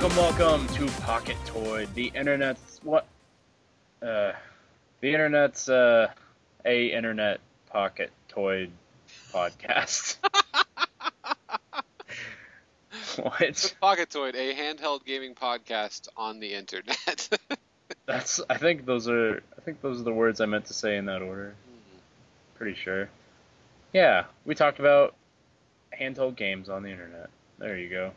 Welcome to Pocket Toy, the internet's internet pocket toy podcast. What? Pocket Toy, a handheld gaming podcast on the internet. I think those are the words I meant to say in that order. Pretty sure. Yeah, we talked about handheld games on the internet. There you go.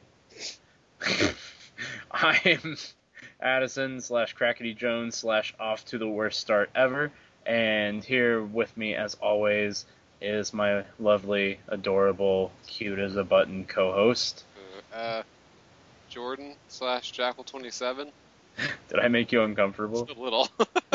I'm Addison / Crackety Jones / off to the worst start ever, and here with me as always is my lovely, adorable, cute as a button co-host. Jordan / Jackal27. Did I make you uncomfortable? Just a little.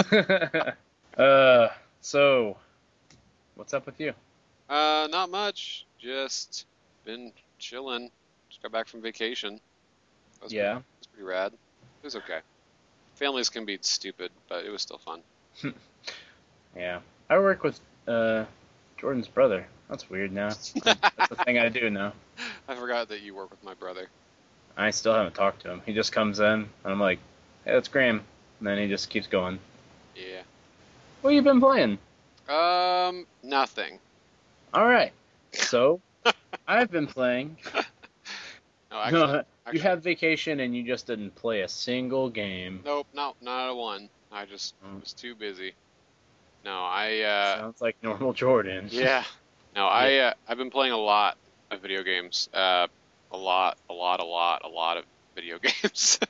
So, what's up with you? Not much. Just been chilling. Just got back from vacation. Yeah. It was pretty rad. It was okay. Families can be stupid, but it was still fun. Yeah. I work with Jordan's brother. That's weird now. That's the thing I do now. I forgot that you work with my brother. I still haven't talked to him. He just comes in, and I'm like, hey, that's Graham. And then he just keeps going. Yeah. What have you been playing? Nothing. Alright. So, I've been playing. No, actually, you had vacation and you just didn't play a single game. Nope, not a one. I just was too busy. No, Sounds like normal Jordan. Yeah. No, I've been playing a lot of video games. A lot of video games.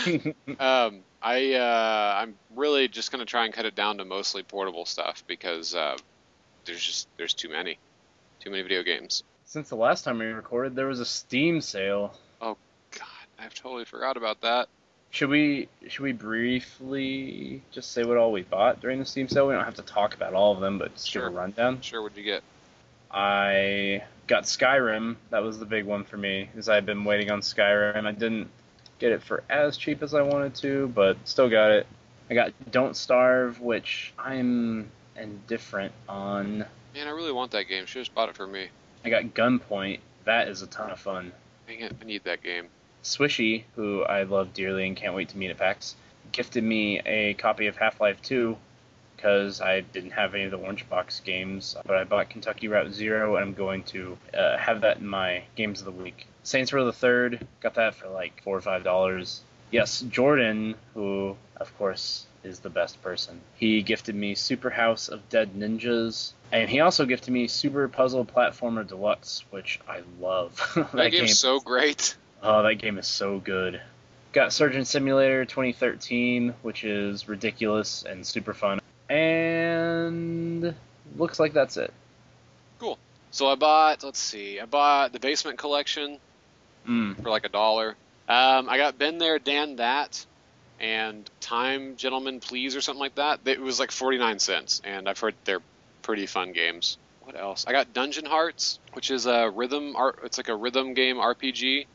I'm really just gonna try and cut it down to mostly portable stuff because there's too many video games. Since the last time we recorded, there was a Steam sale. Oh God, I've totally forgot about that. Should we briefly just say what all we bought during the Steam sale? We don't have to talk about all of them, but just give a rundown. Sure, what'd you get? I got Skyrim. That was the big one for me, because I've been waiting on Skyrim. I didn't get it for as cheap as I wanted to, but still got it. I got Don't Starve, which I'm indifferent on. Man, I really want that game. Should have just bought it for me. I got Gunpoint. That is a ton of fun. Dang it, I need that game. Swishy, who I love dearly and can't wait to meet at PAX, gifted me a copy of Half-Life 2 because I didn't have any of the Orange Box games, but I bought Kentucky Route Zero, and I'm going to have that in my Games of the Week. Saints Row the Third, got that for like $4 or $5. Yes, Jordan, who, of course, is the best person. He gifted me Super House of Dead Ninjas, and he also gifted me Super Puzzle Platformer Deluxe, which I love. That game's so great. Oh, that game is so good. Got Surgeon Simulator 2013, which is ridiculous and super fun. And looks like that's it. Cool. So I bought the Basement Collection for like $1. I got Been There, Dan That, and Time, Gentlemen, Please, or something like that. It was like 49 cents, and I've heard they're pretty fun games. What else? I got Dungeon Hearts, which is it's like a rhythm game RPG.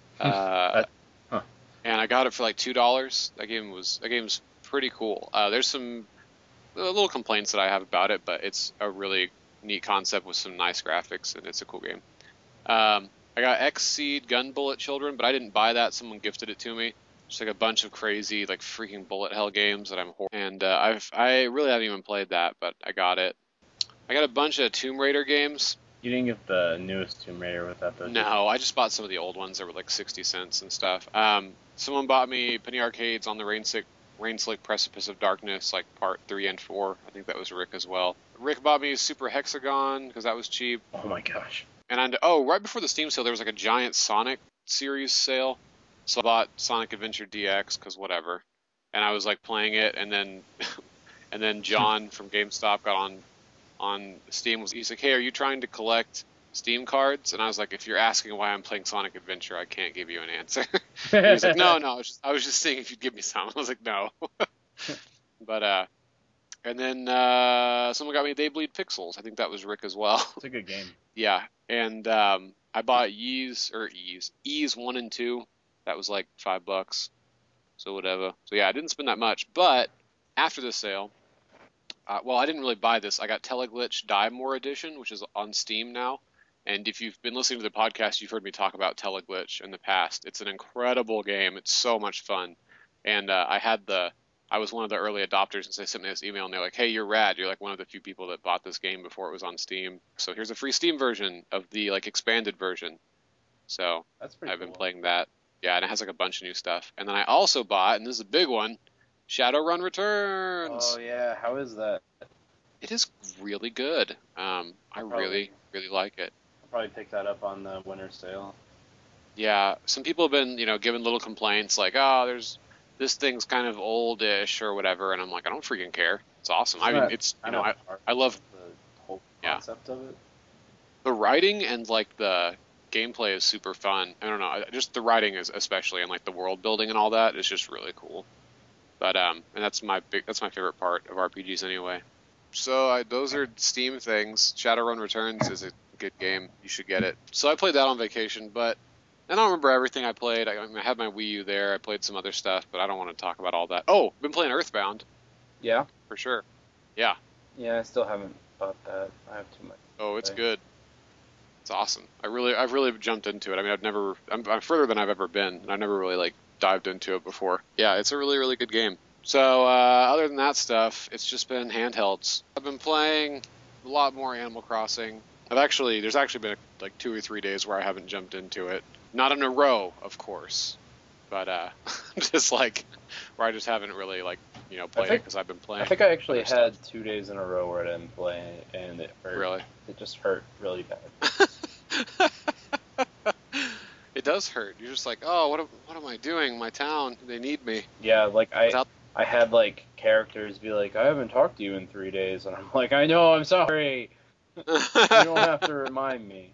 And I got it for like $2. That game's pretty cool. There's some little complaints that I have about it, but it's a really neat concept with some nice graphics, and it's a cool game. I got Xseed Gun Bullet Children, but I didn't buy that. Someone gifted it to me. Just like a bunch of crazy, like freaking bullet hell games that and I really haven't even played that, but I got it. I got a bunch of Tomb Raider games. You didn't get the newest Tomb Raider with that, though? No, I just bought some of the old ones that were like 60 cents and stuff. Someone bought me Penny Arcades on the Rain-Slick Precipice of Darkness, like part 3 and 4. I think that was Rick as well. Rick bought me Super Hexagon because that was cheap. Oh my gosh. And right before the Steam sale, there was like a giant Sonic series sale. So I bought Sonic Adventure DX because whatever. And I was like playing it, and then John from GameStop got on Steam. He's like, hey, are you trying to collect Steam cards? And I was like, if you're asking why I'm playing Sonic Adventure, I can't give you an answer. He was like, no, I was just seeing if you'd give me some. I was like, no. But and then someone got me They Bleed Pixels. I think that was Rick as well. It's a good game. Yeah, and I bought Ease 1 and 2. That was like $5. So whatever. So yeah, I didn't spend that much. But after the sale, I didn't really buy this. I got Teleglitch Die More Edition, which is on Steam now. And if you've been listening to the podcast, you've heard me talk about Teleglitch in the past. It's an incredible game. It's so much fun. And I was one of the early adopters, and so they sent me this email, and they're like, "Hey, you're rad. You're like one of the few people that bought this game before it was on Steam. So here's a free Steam version of the like expanded version." So That's pretty I've cool. been playing that. Yeah, and it has like a bunch of new stuff. And then I also bought, and this is a big one, Shadowrun Returns. Oh yeah, how is that? It is really good. I really, really like it. I'll probably pick that up on the winter sale. Yeah, some people have been, giving little complaints like, "Oh, this thing's kind of oldish or whatever," and I'm like, I don't freaking care. It's awesome. I mean, it's I love the whole concept of it. The writing and like the gameplay is super fun. I don't know, just the writing is especially, and like the world building and all that is just really cool. But and that's my favorite part of RPGs anyway. So those are Steam things. Shadowrun Returns is a good game. You should get it. So I played that on vacation, but I don't remember everything I played. I had my Wii U there. I played some other stuff, but I don't want to talk about all that. Oh, I've been playing Earthbound. Yeah? For sure. Yeah. Yeah, I still haven't bought that. I have too much. Oh, it's good. It's awesome. I've really jumped into it. I mean, I'm further than I've ever been, and I've never really like dived into it before. Yeah, it's a really, really good game. So other than that stuff, it's just been handhelds. I've been playing a lot more Animal Crossing. There's actually been like 2 or 3 days where I haven't jumped into it. Not in a row, of course, but just like where I just haven't really like played it because I've been playing. I think I actually had 2 days in a row where I didn't play, and it hurt. Really? It just hurt really bad. It does hurt. You're just like, oh, what am I doing? My town, they need me. Yeah, like I had like characters be like, I haven't talked to you in 3 days, and I'm like, I know, I'm sorry. You don't have to remind me.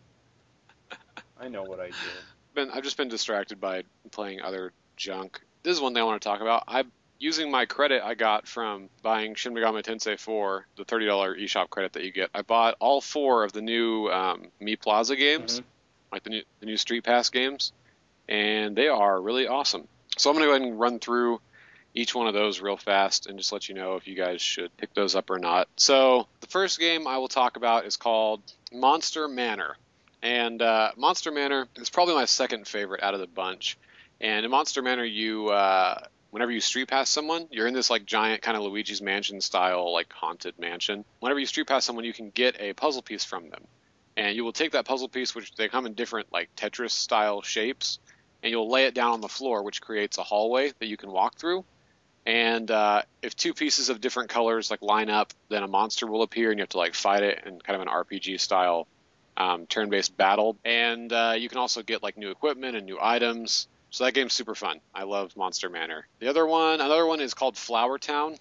I know what I did. I've just been distracted by playing other junk. This is one thing I want to talk about. I'm using my credit I got from buying Shin Megami Tensei 4, the $30 eShop credit that you get. I bought all 4 of the new Mi Plaza games, like the new Street Pass games, and they are really awesome. So I'm going to go ahead and run through each one of those real fast and just let you know if you guys should pick those up or not. So the first game I will talk about is called Monster Manor. And Monster Manor is probably my second favorite out of the bunch. And in Monster Manor, whenever you street pass someone, you're in this like giant kind of Luigi's Mansion style like haunted mansion. Whenever you street pass someone, you can get a puzzle piece from them. And you will take that puzzle piece, which they come in different like Tetris style shapes, and you'll lay it down on the floor, which creates a hallway that you can walk through. And if 2 pieces of different colors like line up, then a monster will appear, and you have to like fight it in kind of an RPG style turn-based battle. And you can also get like new equipment and new items. So that game's super fun. I love Monster Manor. Another one is called Flower Town.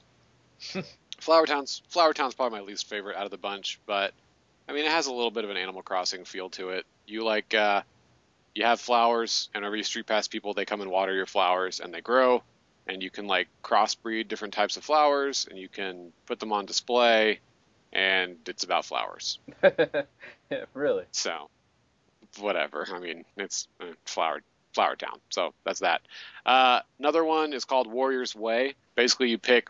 Flower Town's probably my least favorite out of the bunch, but I mean it has a little bit of an Animal Crossing feel to it. You have flowers, and whenever you street pass people, they come and water your flowers, and they grow. And you can like crossbreed different types of flowers, and you can put them on display, and it's about flowers. Yeah, really? So, whatever. I mean, it's Flower Town. So that's that. Another one is called Warrior's Way. Basically, you pick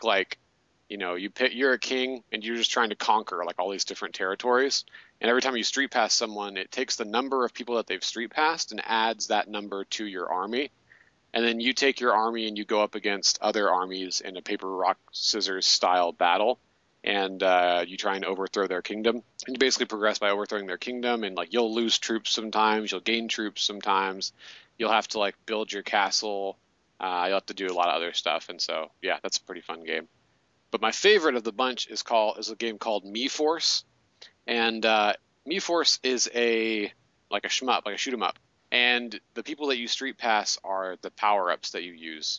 you're a king, and you're just trying to conquer like all these different territories. And every time you street pass someone, it takes the number of people that they've street passed and adds that number to your army. And then you take your army and you go up against other armies in a paper, rock, scissors style battle. And you try and overthrow their kingdom. And you basically progress by overthrowing their kingdom. And like you'll lose troops sometimes. You'll gain troops sometimes. You'll have to like build your castle. You'll have to do a lot of other stuff. And so, yeah, that's a pretty fun game. But my favorite of the bunch is a game called MiiForce. And MiiForce is a shmup, like a shoot 'em up. And the people that you street pass are the power-ups that you use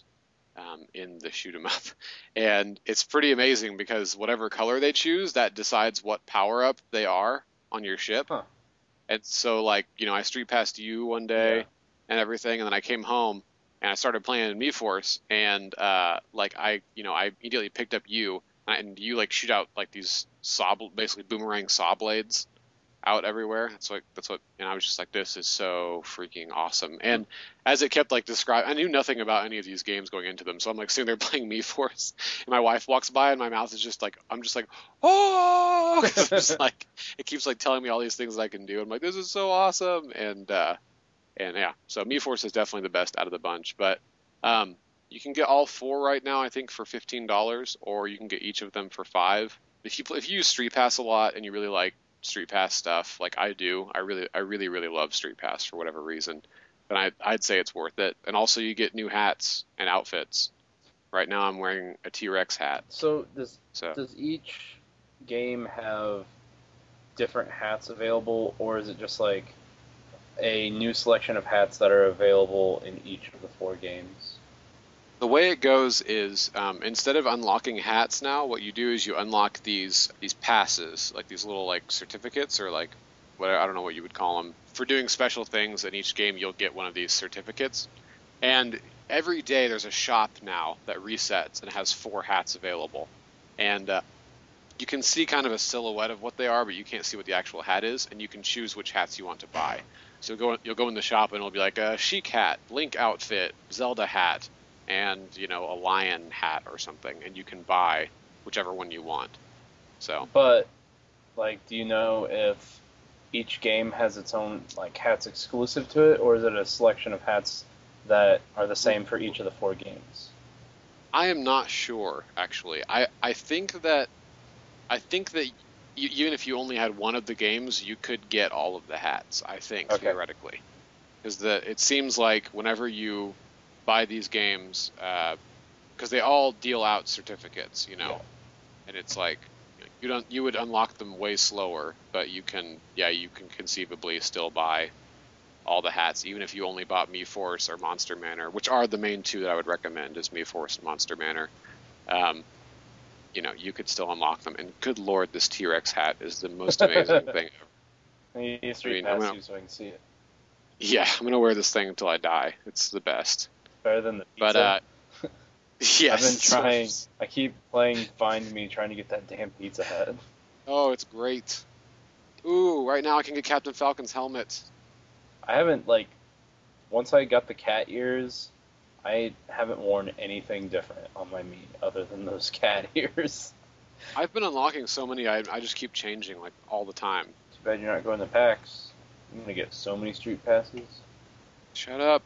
in the shoot 'em up. And it's pretty amazing because whatever color they choose, that decides what power-up they are on your ship. Huh. And so, like, I street passed you one day and everything, and then I came home and I started playing MiiForce, and I immediately picked up you, and you like shoot out like these basically boomerang saw blades out everywhere. That's what, and I was just like, this is so freaking awesome. And as it kept like describing, I knew nothing about any of these games going into them, so I'm like sitting there playing MeForce, and my wife walks by, and my mouth is just like, I'm just like, oh, 'cause I'm just like, it keeps like telling me all these things that I can do. I'm like, this is so awesome, and yeah, so MeForce is definitely the best out of the bunch, but you can get all 4 right now, I think, for $15, or you can get each of them for $5. If you use Street Pass a lot and you really like Street Pass stuff, like I do, I really love Street Pass for whatever reason, then I'd say it's worth it. And also you get new hats and outfits. Right now I'm wearing a T-Rex hat. So does each game have different hats available, or is it just like a new selection of hats that are available in each of the 4 games? The way it goes is instead of unlocking hats now, what you do is you unlock these passes, like these little like certificates, or like what, I don't know what you would call them, for doing special things. In each game you'll get one of these certificates, and every day there's a shop now that resets and has 4 hats available, and you can see kind of a silhouette of what they are, but you can't see what the actual hat is, and you can choose which hats you want to buy. So you'll go in the shop and it'll be like a Sheik hat, Link outfit, Zelda hat, and a lion hat or something, and you can buy whichever one you want. So, but like, do you know if each game has its own like hats exclusive to it, or is it a selection of hats that are the same for each of the 4 games? I am not sure, actually. I think that even if you only had one of the games, you could get all of the hats, I think, okay, theoretically. Because it seems like whenever you buy these games, because they all deal out certificates, yeah. And it's like you would unlock them way slower, but you can conceivably still buy all the hats, even if you only bought MeForce or Monster Manor, which are the main 2 that I would recommend, is MeForce and Monster Manor. You could still unlock them, and good lord, this T-Rex hat is the most amazing thing ever. I need Street Pass you so I can see it. Yeah, I'm gonna wear this thing until I die. It's the best. Better than the pizza. But yes, I've been trying. I keep playing Find Me, trying to get that damn pizza head. Oh, it's great. Ooh, right now I can get Captain Falcon's helmet. I haven't, like, once I got the cat ears, I haven't worn anything different on my meat other than those cat ears. I've been unlocking so many, I just keep changing, like, all the time. Too bad you're not going to PAX. I'm going to get so many Street Passes. Shut up.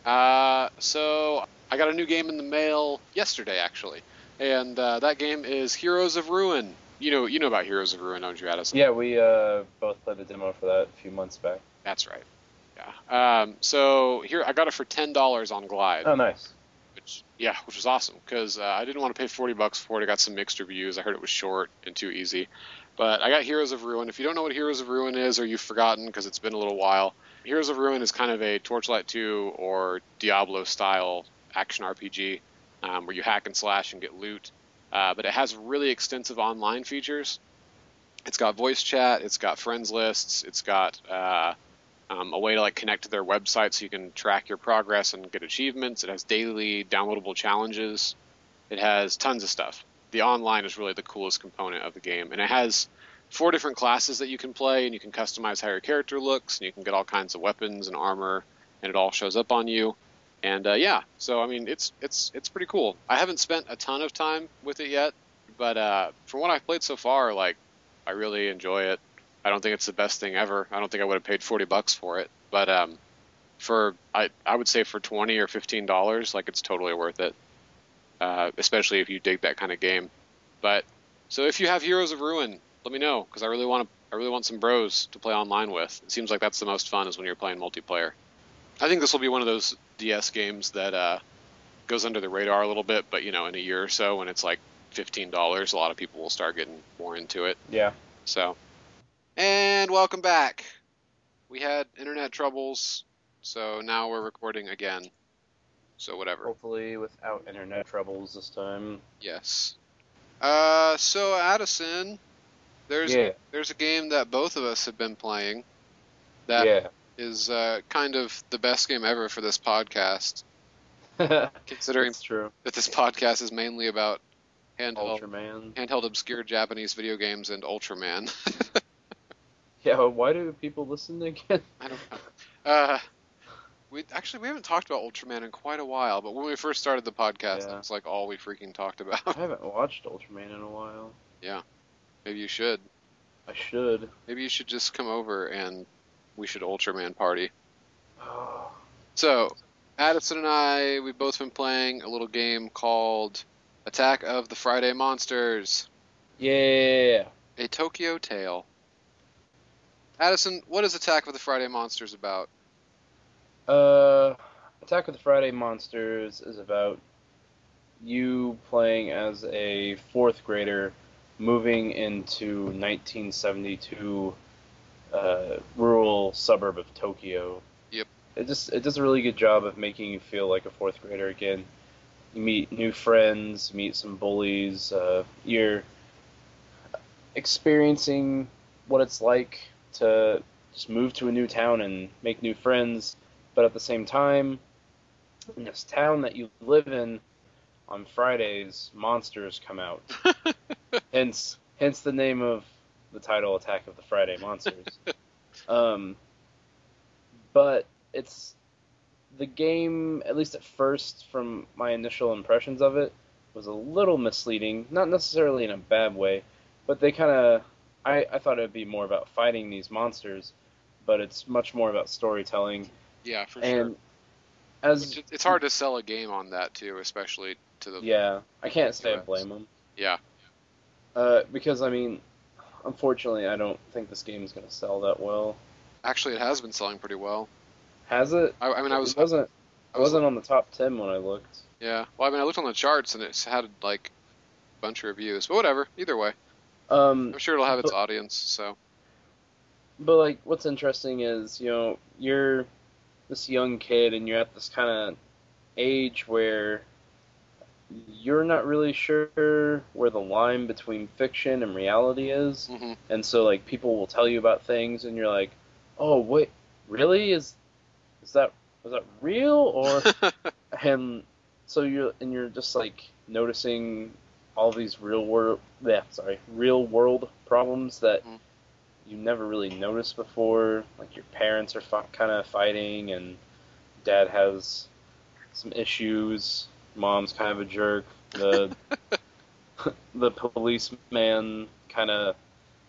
So, I got a new game in the mail yesterday, actually. And that game is Heroes of Ruin. You know about Heroes of Ruin, don't you, Addison? Yeah, we both played the demo for that a few months back. That's right. Yeah. So here I got it for $10 on Glide. Oh, nice. Which was awesome, because I didn't want to pay $40 for it. I got some mixed reviews. I heard it was short and too easy. But I got Heroes of Ruin. If you don't know what Heroes of Ruin is, or you've forgotten because it's been a little while, Heroes of Ruin is kind of a Torchlight 2 or Diablo-style action RPG where you hack and slash and get loot. But it has really extensive online features. It's got voice chat. It's got friends lists. It's got a way to like connect to their website so you can track your progress and get achievements. It has daily downloadable challenges. It has tons of stuff. The online is really the coolest component of the game, and it has 4 different classes that you can play, and you can customize how your character looks, and you can get all kinds of weapons and armor, and it all shows up on you. And so I mean, it's pretty cool. I haven't spent a ton of time with it yet, but from what I've played so far, like, I really enjoy it. I don't think it's the best thing ever. I don't think I would have paid $40 for it, but I would say for $20 or $15, like, it's totally worth it, especially if you dig that kind of game. But so if you have Heroes of Ruin, let me know, because I really want some bros to play online with. It seems like that's the most fun, is when you're playing multiplayer. I think this will be one of those DS games that goes under the radar a little bit, but in a year or so, when it's like $15, a lot of people will start getting more into it. Yeah. So, and welcome back. We had internet troubles, so now we're recording again. So whatever. Hopefully without internet troubles this time. Yes. So Addison, there's a game that both of us have been playing that is kind of the best game ever for this podcast. Considering that this podcast is mainly about handheld obscure Japanese video games and Ultraman. Yeah, why do people listen again? I don't know. Uh, we haven't talked about Ultraman in quite a while, but when we first started the podcast, that Yeah, was like all we freaking talked I about. haven't watched Ultraman in a while. Yeah, maybe you should. I should. Maybe you should just come over and we should Ultraman party. Oh, So, Addison and I, we've both been playing a little game called Attack of the Friday Monsters, yeah. a Tokyo Tale. Addison, what is Attack of the Friday Monsters about? Uh, Attack of the Friday Monsters is about you playing as a fourth grader moving into 1972 rural suburb of Tokyo. Yep. It does a really good job of making you feel like a fourth grader again. You meet new friends, meet some bullies. You're experiencing what it's like to just move to a new town and make new friends, but at the same time, in this town that you live in, on Fridays, monsters come out. Hence the name of the title, Attack of the Friday Monsters. Um, but it's the game, at least at first, from my initial impressions of it, was a little misleading. Not necessarily in a bad way, but they kind of. I thought it would be more about fighting these monsters, but it's much more about storytelling. Yeah, for sure. And as It's hard to sell a game on that too, especially to the yeah, I can't say I US. blame them. Yeah. Because I mean, unfortunately, I don't think this game is going to sell that well. Actually, it has been selling pretty well. Has it? I mean, It wasn't. I It was, wasn't on the top 10 when I looked. yeah. Well, I mean, I looked on the charts and it's had like a bunch of reviews, but whatever. Either way, Um, I'm sure it'll have its but, audience. So, but like, what's interesting is, you're this young kid and you're at this kind of age where you're not really sure where the line between fiction and reality is, hmm and so like people will tell you about things and you're like, oh wait, really? Is that is that real or and so you're just like noticing all these real world problems that Mhm. you never really noticed before. Like your parents are kind of fighting, and dad has some issues. Mom's kind of a jerk. The policeman kind of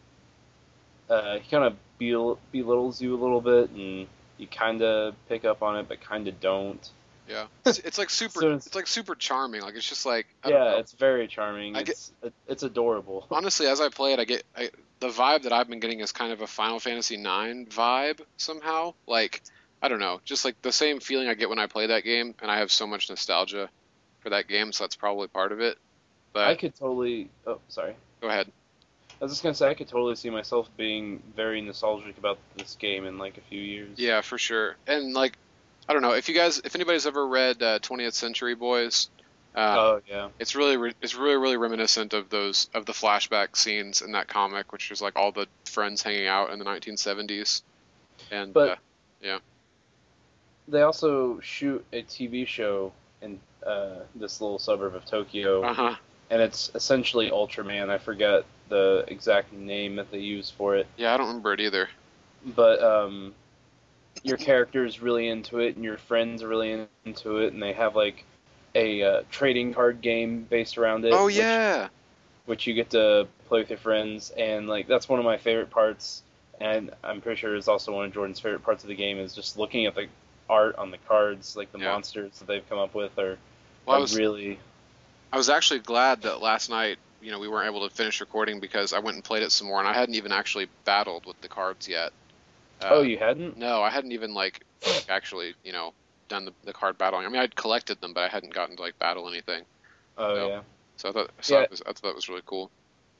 he kind of belittles you a little bit, and you kind of pick up on it, but kind of don't. yeah. It's like super. So It's like super charming. Like it's just like I don't yeah, know. it's very charming. I get It's adorable. honestly as I play it, the vibe that I've been getting is kind of a Final Fantasy IX vibe somehow. Like I don't know, just like the same feeling I get when I play that game, and I have so much nostalgia for that game, so that's probably part of it. I But could totally. Oh, sorry. go ahead. I was just gonna say I could totally see myself being very nostalgic about this game in like a few years. Yeah, for sure. And like, I don't know if anybody's ever read 20th Century Boys, Oh yeah. it's really reminiscent of the flashback scenes in that comic, which is like all the friends hanging out in the 1970s. And But yeah, they also shoot a TV show in this little suburb of Tokyo, uh-huh. and it's essentially Ultraman. I forget the exact name that they use for it, Yeah, I don't remember it either. but your character is really into it, and your friends are really into it, and they have like a trading card game based around it. Oh yeah. Which you get to play with your friends, and like that's one of my favorite parts, and I'm pretty sure it's also one of Jordan's favorite parts of the game is just looking at the art on the cards, like the Yeah. monsters that they've come up with are, Well, really. I was actually glad that last night, we weren't able to finish recording because I went and played it some more, and I hadn't even actually battled with the cards yet. Oh, you hadn't? No, I hadn't even like actually, done the card battling. I mean, I'd collected them, but I hadn't gotten to like battle anything. Oh No. yeah. So Yeah. I thought that was really cool.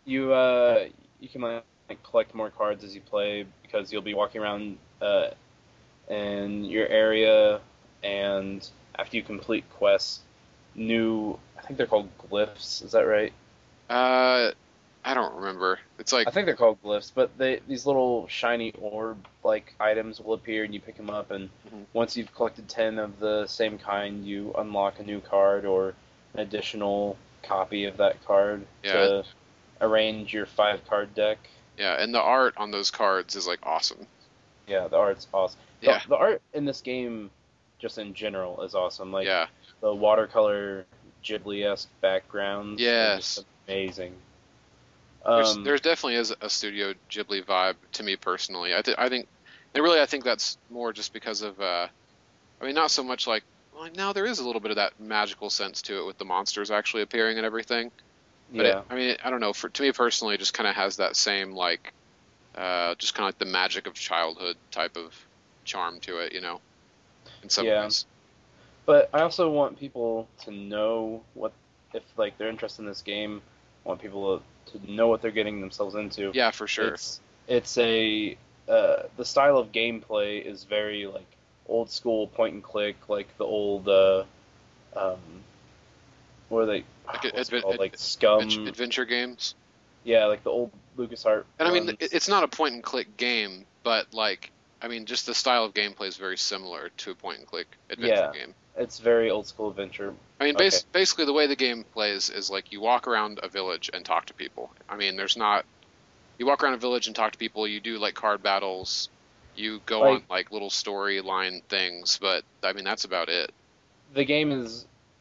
You can like collect more cards as you play because you'll be walking around in your area, and after you complete quests, I think they're called glyphs. Is that right? I don't remember. It's like I think they're called glyphs, but these little shiny orb like items will appear and you pick them up, and Mhm. once you've collected 10 of the same kind, you unlock a new card or an additional copy of that card Yeah. to arrange your 5 card deck. Yeah, and the art on those cards is like awesome. Yeah, the art's awesome. Yeah, The art in this game, just in general, is awesome. Like yeah, the watercolor Ghibli-esque backgrounds are just yes. amazing. There's Um, there's definitely is a Studio Ghibli vibe to me personally. I think, and really I think that's more just because of I mean not so much like well now there is a little bit of that magical sense to it with the monsters actually appearing and everything. But yeah, I mean I don't know for to me personally it just kind of has that same like just kind of like the magic of childhood type of charm to it, in some yeah. ways. But I also want people to know what if like they're interested in this game. I want people to know what they're getting themselves into. Yeah, for sure. It's a the style of gameplay is very like old school point and click, like the old um, what are they? Like What's it called? Like Scum. adventure games. Yeah, like the old LucasArts And I mean, ones. it's not a point and click game, but like, I mean, just the style of gameplay is very similar to a point and click adventure Yeah, game. it's very old school adventure. I mean, Okay. basically the way the game plays is like you walk around a village and talk to people. I mean, you walk around a village and talk to people. You do like card battles. You go on Like like little storyline things, but I mean, that's about it. the game is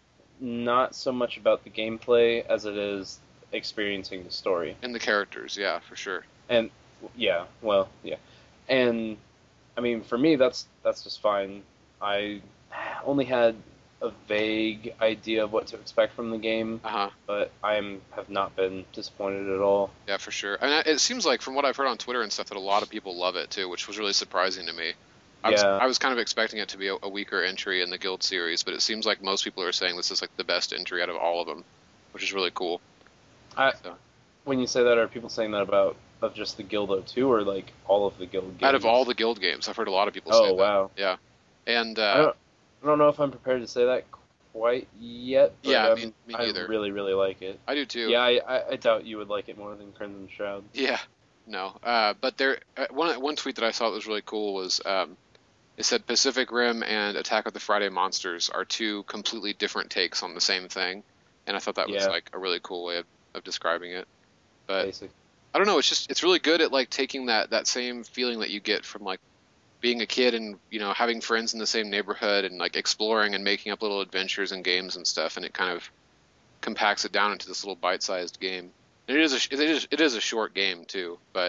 not so much about the gameplay as it is experiencing the story. And the characters, yeah, for sure. And yeah, well, yeah. And I mean, for me, that's just fine. I only had a vague idea of what to expect from the game, Uh-huh. but have not been disappointed at all. Yeah, for sure. I mean, it seems like from what I've heard on Twitter and stuff that a lot of people love it too, which was really surprising to me. Yeah, I was kind of expecting it to be a weaker entry in the Guild series, but it seems like most people are saying this is like the best entry out of all of them, which is really cool. I So, when you say that, are people saying that about of just the Guildo 2 or like all of the Guild out of all games? the Guild games, I've heard a lot of people say Oh that. wow. Yeah, and I don't know if I'm prepared to say that quite yet, but yeah, me I neither. really really like it. I do too. Yeah, I doubt you would like it more than Crimson Shroud. Yeah, no. But there, one tweet that I saw that was really cool was it said Pacific Rim and Attack of the Friday Monsters are two completely different takes on the same thing, and I thought that was Yeah, like a really cool way of describing it. But basic. I don't know, it's really good at like taking that same feeling that you get from like being a kid and having friends in the same neighborhood and like exploring and making up little adventures and games and stuff, and it kind of compacts it down into this little bite-sized game. And it is a short game too, but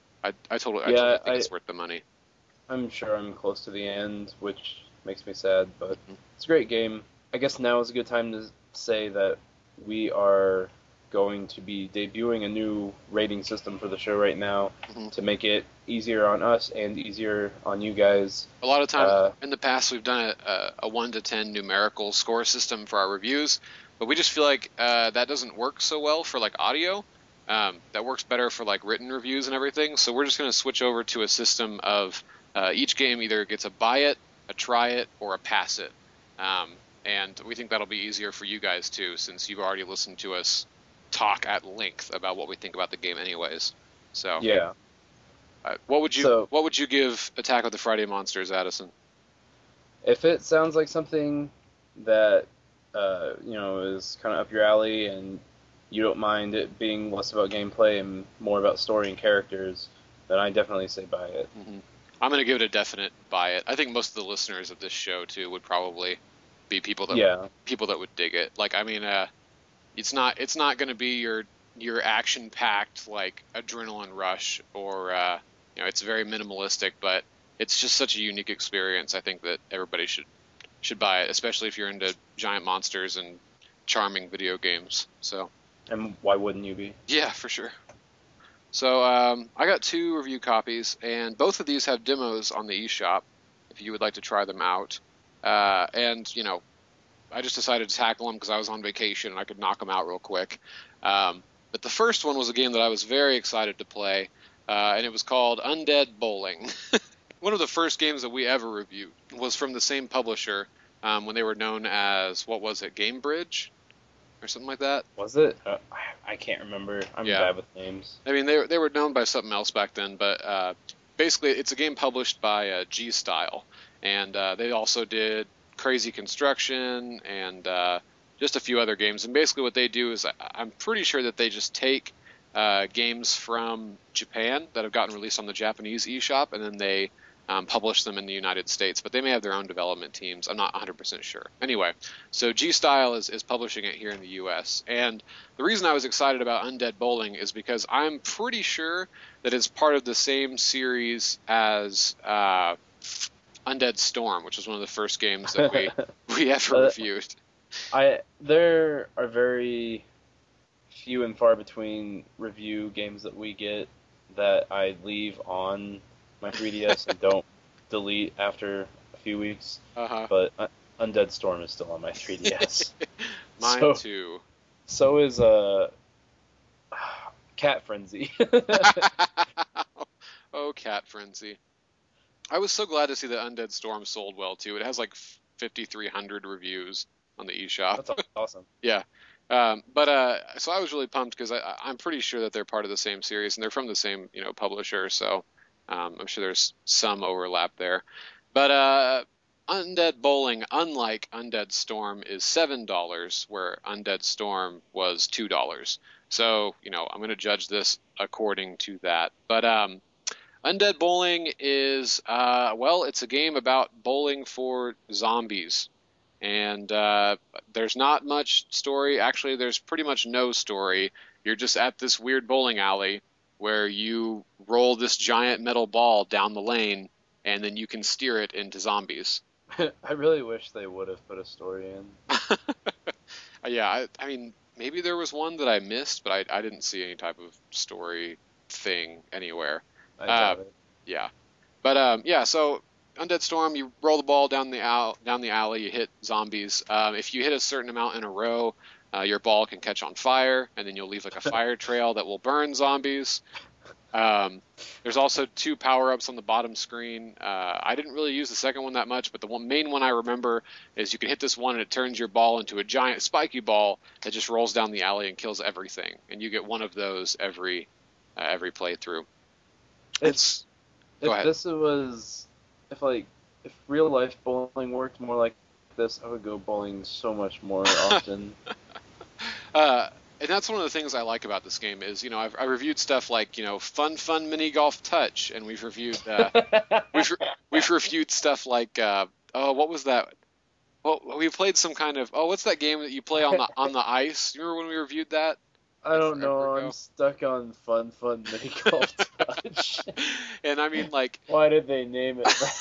I totally Yeah, think it's worth the money. I'm sure I'm close to the end, which makes me sad, but Mhm. it's a great game. I guess now is a good time to say that we are going to be debuting a new rating system for the show right now Mhm. to make it easier on us and easier on you guys. A lot of times Uh, in the past, we've done a 1 to 10 numerical score system for our reviews, but we just feel like that doesn't work so well for like audio. That works better for like written reviews and everything. So we're just going to switch over to a system of each game either gets a buy it, a try it, or a pass it. Um, and we think that'll be easier for you guys too, since you've already listened to us talk at length about what we think about the game, anyways. So. yeah. So What would you give Attack of the Friday Monsters, Addison? if it sounds like something that is kind of up your alley and you don't mind it being less about gameplay and more about story and characters, then I definitely say buy it. Hmm. I'm going to give it a definite buy it. I think most of the listeners of this show too would probably be Yeah, people that would dig it. Like I mean, it's not going to be your action packed like adrenaline rush or it's very minimalistic, but it's just such a unique experience. I think that everybody should buy it, especially if you're into giant monsters and charming video games. So. and why wouldn't you be? Yeah, for sure. So I got 2 review copies, and both of these have demos on the eShop if you would like to try them out. And I just decided to tackle them because I was on vacation and I could knock them out real quick. But the first one was a game that I was very excited to play, and it was called Undead Bowling. One of the first games that we ever reviewed was from the same publisher when they were known as, what was it, GameBridge? Or something like that. Was it? I can't remember. I'm Yeah. bad with names. I mean, they were known by something else back then, but basically, it's a game published by G Style, and they also did Crazy Construction and just a few other games. And basically, what they do is, I'm pretty sure that they just take games from Japan that have gotten released on the Japanese eShop, and then they publish them in the United States. But they may have their own development teams. I'm not 100% sure. Anyway, so G-Style is publishing it here in the U.S. And the reason I was excited about Undead Bowling is because I'm pretty sure that it's part of the same series as Undead Storm, which was one of the first games that we ever reviewed. There are very few and far between review games that we get that I leave on my 3DS and don't delete after a few weeks. But Undead Storm is still on my 3DS. Mine too. So is Cat Frenzy. Oh, Cat Frenzy. I was so glad to see that Undead Storm sold well too. It has like 5,300 reviews on the eShop. That's awesome. Yeah. So I was really pumped because I'm pretty sure that they're part of the same series and they're from the same, publisher. So I'm sure there's some overlap there. But Undead Bowling, unlike Undead Storm, is $7, where Undead Storm was $2. So, I'm going to judge this according to that. But Undead Bowling is, it's a game about bowling for zombies. And there's not much story. Actually, there's pretty much no story. You're just at this weird bowling alley where you roll this giant metal ball down the lane, and then you can steer it into zombies. I really wish they would have put a story in. Yeah, I mean, maybe there was one that I missed, but I didn't see any type of story thing anywhere. I doubt it. Yeah. But, so Undead Storm, you roll the ball down the alley, you hit zombies. If you hit a certain amount in a row, your ball can catch on fire, and then you'll leave like a fire trail that will burn zombies. There's also 2 power-ups on the bottom screen. I didn't really use the second one that much, but the main one I remember is you can hit this one and it turns your ball into a giant spiky ball that just rolls down the alley and kills everything. And you get one of those every playthrough. Go ahead. If real life bowling worked more like this, I would go bowling so much more often. And that's one of the things I like about this game is, I reviewed stuff like, Fun Mini Golf Touch, and we've reviewed we've reviewed stuff like what was that? Well, we played some kind of what's that game that you play on the ice? You remember when we reviewed that? I don't know. I'm stuck on Fun Mini Golf Touch. And I mean, like, why did they name it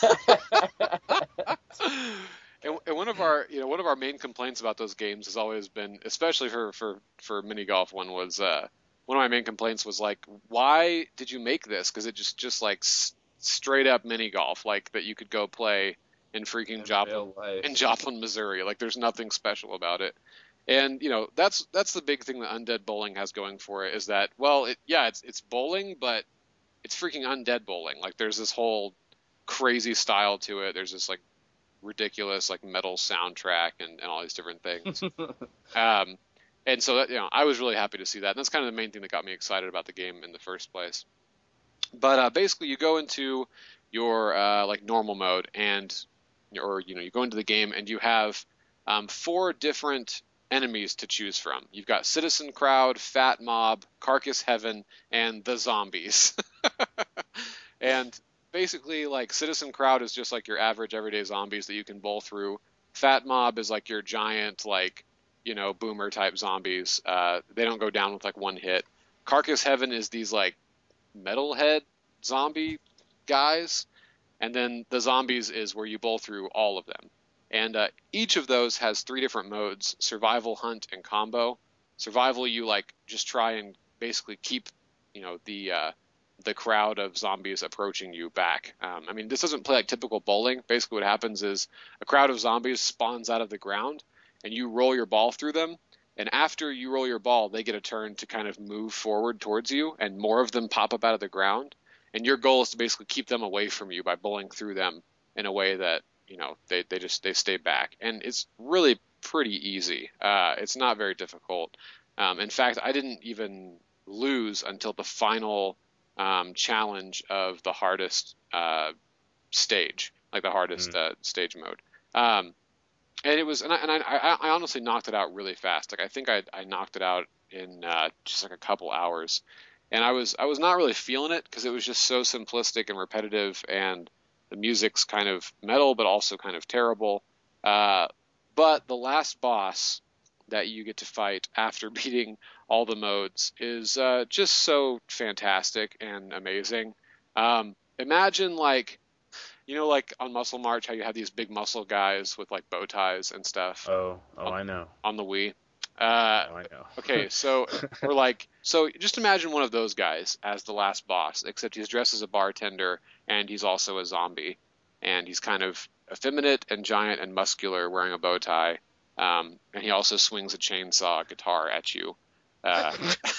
that? And one of our main complaints about those games has always been, especially for mini golf one, was one of my main complaints was like, why did you make this? Because it just like straight up mini golf, like that you could go play in freaking Joplin, Missouri. Like there's nothing special about it. And that's the big thing that Undead Bowling has going for it is that it's bowling, but it's freaking undead bowling. Like there's this whole crazy style to it. There's this like ridiculous like metal soundtrack and all these different things. And so that, I was really happy to see that. And that's kind of the main thing that got me excited about the game in the first place. But basically you go into your like normal mode you go into the game and you have 4 different enemies to choose from. You've got Citizen Crowd, Fat Mob, Carcass Heaven, and the Zombies. And basically, like, Citizen Crowd is just like your average everyday zombies that you can bowl through. Fat Mob is like your giant, like, boomer type zombies. They don't go down with like one hit. Carcass Heaven is these like metalhead zombie guys. And then the Zombies is where you bowl through all of them. And each of those has 3 different modes: survival, hunt, and combo. Survival, you like just try and basically keep, the crowd of zombies approaching you back. I mean, this doesn't play like typical bowling. Basically what happens is a crowd of zombies spawns out of the ground, and you roll your ball through them. And after you roll your ball, they get a turn to kind of move forward towards you, and more of them pop up out of the ground. And your goal is to basically keep them away from you by bowling through them in a way that, they stay back. And it's really pretty easy. It's not very difficult. In fact, I didn't even lose until the final challenge of the hardest stage, like the hardest stage mode. And it was, I honestly knocked it out really fast. Like I think I knocked it out in just like a couple hours, and I was not really feeling it because it was just so simplistic and repetitive, and the music's kind of metal but also kind of terrible. Uh, but the last boss that you get to fight after beating all the modes is just so fantastic and amazing. Imagine like like on Muscle March, how you have these big muscle guys with like bow ties and stuff Oh, on, I know. on the Wii. Uh, Oh, I know. okay, so just imagine one of those guys as the last boss, except he's dressed as a bartender and he's also a zombie, and he's kind of effeminate and giant and muscular, wearing a bow tie, and he also swings a chainsaw guitar at you. Uh,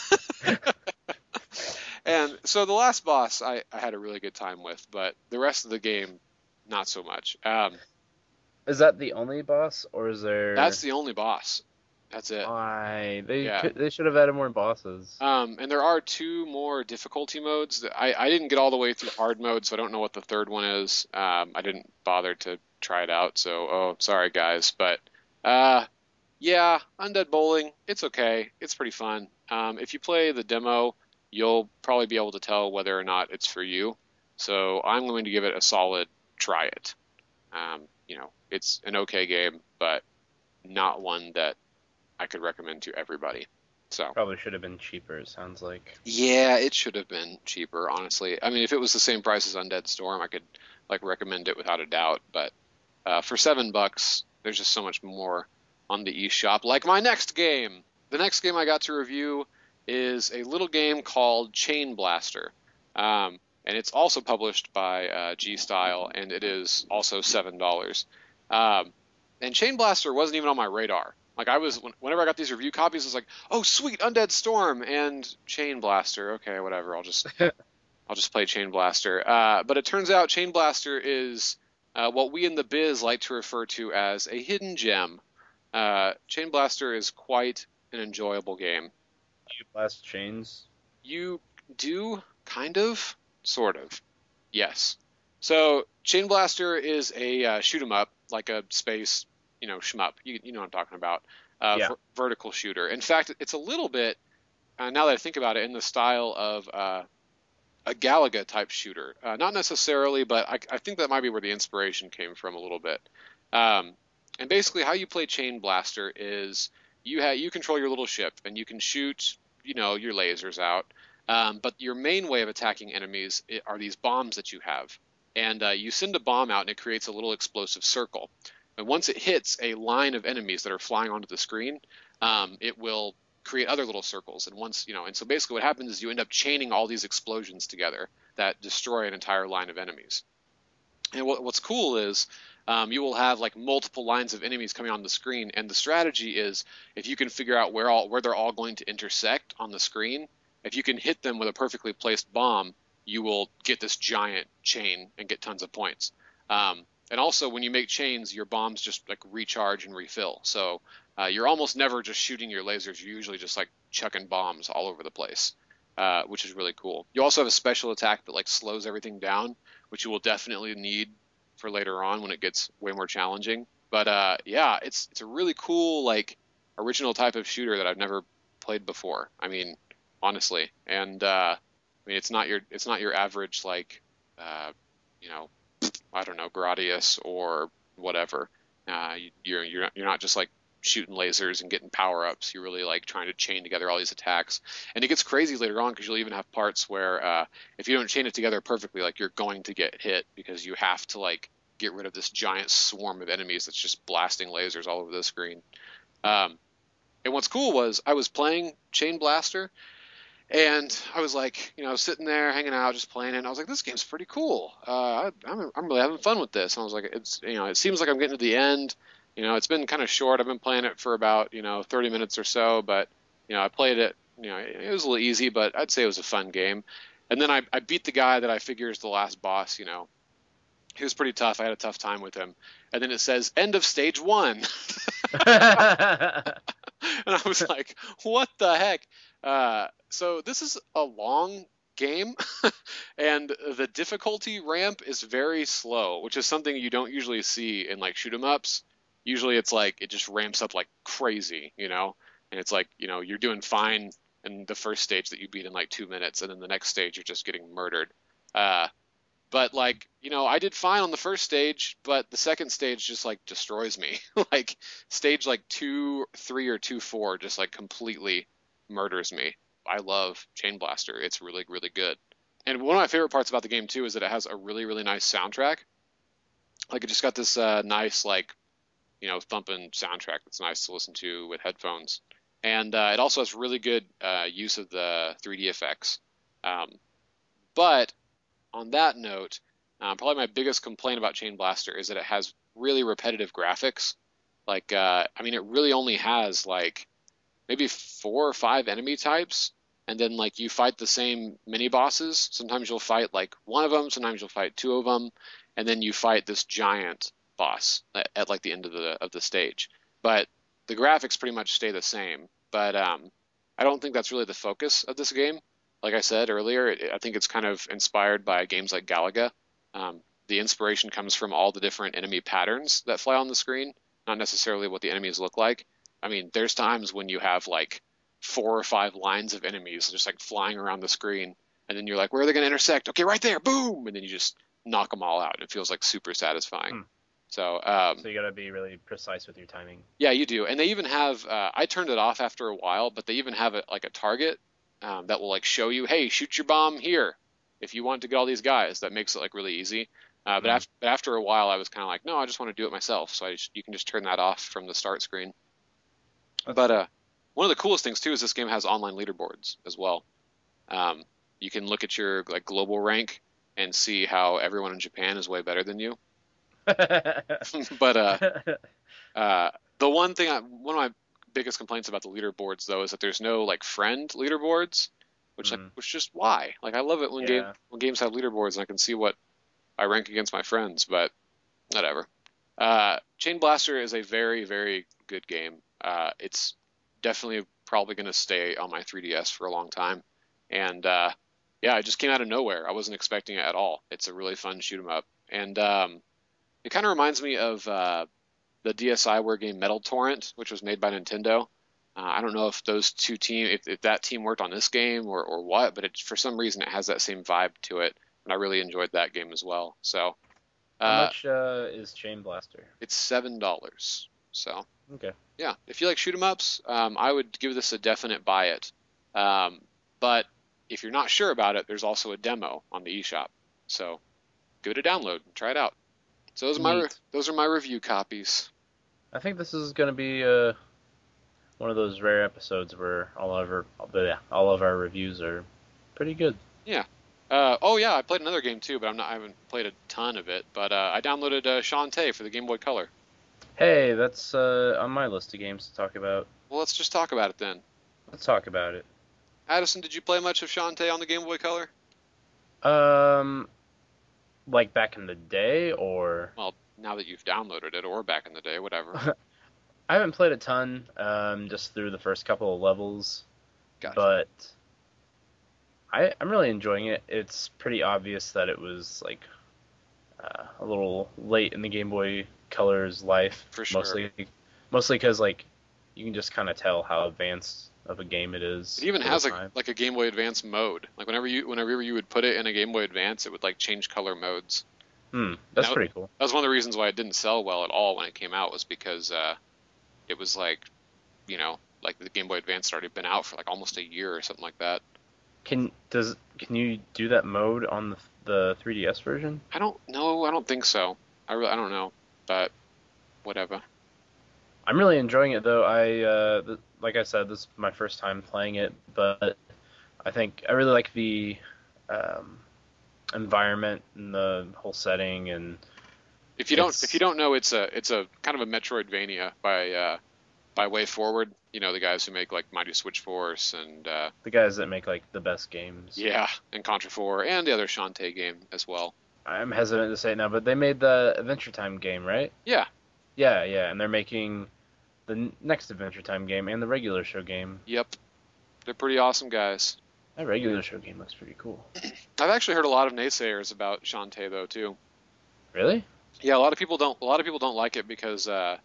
And so the last boss I had a really good time with, but the rest of the game, not so much. Is that the only boss, or is there? That's the only boss. That's it. Why Yeah. they should have added more bosses. And there are two more difficulty modes. I didn't get all the way through hard mode, so I don't know what the third one is. I didn't bother to try it out, so sorry guys. But yeah, Undead Bowling, it's okay. It's pretty fun. If you play the demo, you'll probably be able to tell whether or not it's for you. So I'm going to give it a solid try it. It's an okay game, but not one that I could recommend to everybody. So Probably should have been cheaper. It sounds like. yeah, it should have been cheaper, honestly. I mean, if it was the same price as Undead Storm, I could like recommend it without a doubt. But for $7, there's just so much more on the eShop. Like my next game. The next game I got to review is a little game called Chain Blaster. And it's also published by G-Style, and it is also $7. And Chain Blaster wasn't even on my radar. Like whenever I got these review copies, I was like, oh sweet, Undead Storm and Chain Blaster. Okay, whatever. I'll just play Chain Blaster. But it turns out Chain Blaster is what we in the biz like to refer to as a hidden gem. Chain Blaster is quite an enjoyable game. You blast chains. You do, kind of, sort of, yes. So Chain Blaster is a shoot 'em up, like a space, shmup. You know what I'm talking about. Yeah. Vertical shooter. In fact, it's a little bit, now that I think about it, in the style of a Galaga type shooter. Not necessarily, but I think that might be where the inspiration came from a little bit. And basically, how you play Chain Blaster is you control your little ship and you can shoot your lasers out. But your main way of attacking enemies are these bombs that you have, and you send a bomb out and it creates a little explosive circle. And once it hits a line of enemies that are flying onto the screen, it will create other little circles. And and so basically what happens is you end up chaining all these explosions together that destroy an entire line of enemies. And what's cool is you will have like multiple lines of enemies coming on the screen, and the strategy is if you can figure out where they're all going to intersect on the screen, if you can hit them with a perfectly placed bomb, you will get this giant chain and get tons of points. And also, when you make chains, your bombs just like recharge and refill. So you're almost never just shooting your lasers. You're usually just like chucking bombs all over the place, which is really cool. You also have a special attack that like slows everything down, which you will definitely need for later on when it gets way more challenging. But yeah, it's a really cool like original type of shooter that I've never played before. I mean, honestly, and I mean it's not your average like I don't know, Gradius or whatever. You're not just like shooting lasers and getting power ups. You're really like trying to chain together all these attacks, and it gets crazy later on because you'll even have parts where if you don't chain it together perfectly, like you're going to get hit because you have to like get rid of this giant swarm of enemies that's just blasting lasers all over the screen. And what's cool was I was playing Chain Blaster. And I was like, sitting there hanging out, just playing it. And I was like, this game's pretty cool. I'm really having fun with this. And I was like, it seems like I'm getting to the end. It's been kind of short. I've been playing it for about 30 minutes or so. But I played it. It was a little easy, but I'd say it was a fun game. And then I beat the guy that I figure is the last boss. He was pretty tough. I had a tough time with him. And then it says end of stage 1. And I was like, what the heck? So this is a long game, and the difficulty ramp is very slow, which is something you don't usually see in like shoot 'em ups. Usually it's like it just ramps up like crazy, and it's like, you're doing fine in the first stage that you beat in like 2 minutes, and then the next stage you're just getting murdered. But like, I did fine on the first stage, but the second stage just like destroys me. Like stage like 2-3 or 2-4 just like completely murders me. I love Chain Blaster. It's really, really good. And one of my favorite parts about the game too is that it has a really, really nice soundtrack. Like it just got this nice like, thumping soundtrack that's nice to listen to with headphones. And it also has really good use of the 3D effects. But on that note, probably my biggest complaint about Chain Blaster is that it has really repetitive graphics. Like, it really only has like maybe 4 or 5 enemy types, and then like you fight the same mini bosses. Sometimes you'll fight like one of them, sometimes you'll fight 2 of them, and then you fight this giant boss at like the end of the stage. But the graphics pretty much stay the same. But I don't think that's really the focus of this game. Like I said earlier, I think it's kind of inspired by games like Galaga. The inspiration comes from all the different enemy patterns that fly on the screen, not necessarily what the enemies look like. I mean, there's times when you have like 4 or 5 lines of enemies just like flying around the screen, and then you're like, where are they going to intersect? Okay, right there, boom! And then you just knock them all out. It feels like super satisfying. So you got to be really precise with your timing. Yeah, you do. And they even have, I turned it off after a while, but they even have like a target that will like show you, hey, shoot your bomb here if you want to get all these guys. That makes it like really easy. But after a while, I was kind of like, no, I just want to do it myself. So you can just turn that off from the start screen. But one of the coolest things too is this game has online leaderboards as well. You can look at your like global rank and see how everyone in Japan is way better than you. But the one of my biggest complaints about the leaderboards though is that there's no like friend leaderboards, which just why? Like I love it when games have leaderboards and I can see what I rank against my friends, but whatever. Chain Blaster is a very, very good game. It's definitely probably going to stay on my 3DS for a long time. And it just came out of nowhere. I wasn't expecting it at all. It's a really fun shoot 'em up. And it kind of reminds me of the DSiWare game Metal Torrent, which was made by Nintendo. I don't know if those two if that team worked on this game or what, but for some reason it has that same vibe to it. And I really enjoyed that game as well. So, how much is Chain Blaster? It's $7. So, okay. Yeah, if you like shoot 'em ups, I would give this a definite buy it. But if you're not sure about it, there's also a demo on the eShop. So, give it a download and try it out. So those are my review copies. I think this is going to be one of those rare episodes where all of our reviews are pretty good. Yeah. I played another game too, but I haven't played a ton of it. But I downloaded Shantae for the Game Boy Color. Hey, that's on my list of games to talk about. Well, let's just talk about it then. Let's talk about it. Addison, did you play much of Shantae on the Game Boy Color? Like back in the day, or? Well, now that you've downloaded it, or back in the day, whatever. I haven't played a ton, just through the first couple of levels. Gotcha. But I'm really enjoying it. It's pretty obvious that it was like a little late in the Game Boy Color's life. For sure. Mostly because like you can just kind of tell how advanced of a game it is. It even has like a Game Boy Advance mode. Like whenever you would put it in a Game Boy Advance, it would like change color modes. That's pretty cool. That was one of the reasons why it didn't sell well at all when it came out, was because it was like, like the Game Boy Advance had already been out for like almost a year or something like that. Can you do that mode on the 3DS version? I don't know. I don't think so. I don't know, but whatever. I'm really enjoying it though. Like I said, this is my first time playing it, but I think I really like the environment and the whole setting. And if you don't know, it's a kind of a Metroidvania by Way Forward. The guys who make like Mighty Switch Force and the guys that make like the best games. Yeah, and Contra 4 and the other Shantae game as well. I'm hesitant to say it now, but they made the Adventure Time game, right? Yeah. Yeah, and they're making the next Adventure Time game and the regular show game. Yep. They're pretty awesome guys. That regular show game looks pretty cool. I've actually heard a lot of naysayers about Shantae though too. Really? Yeah, a lot of people don't like it because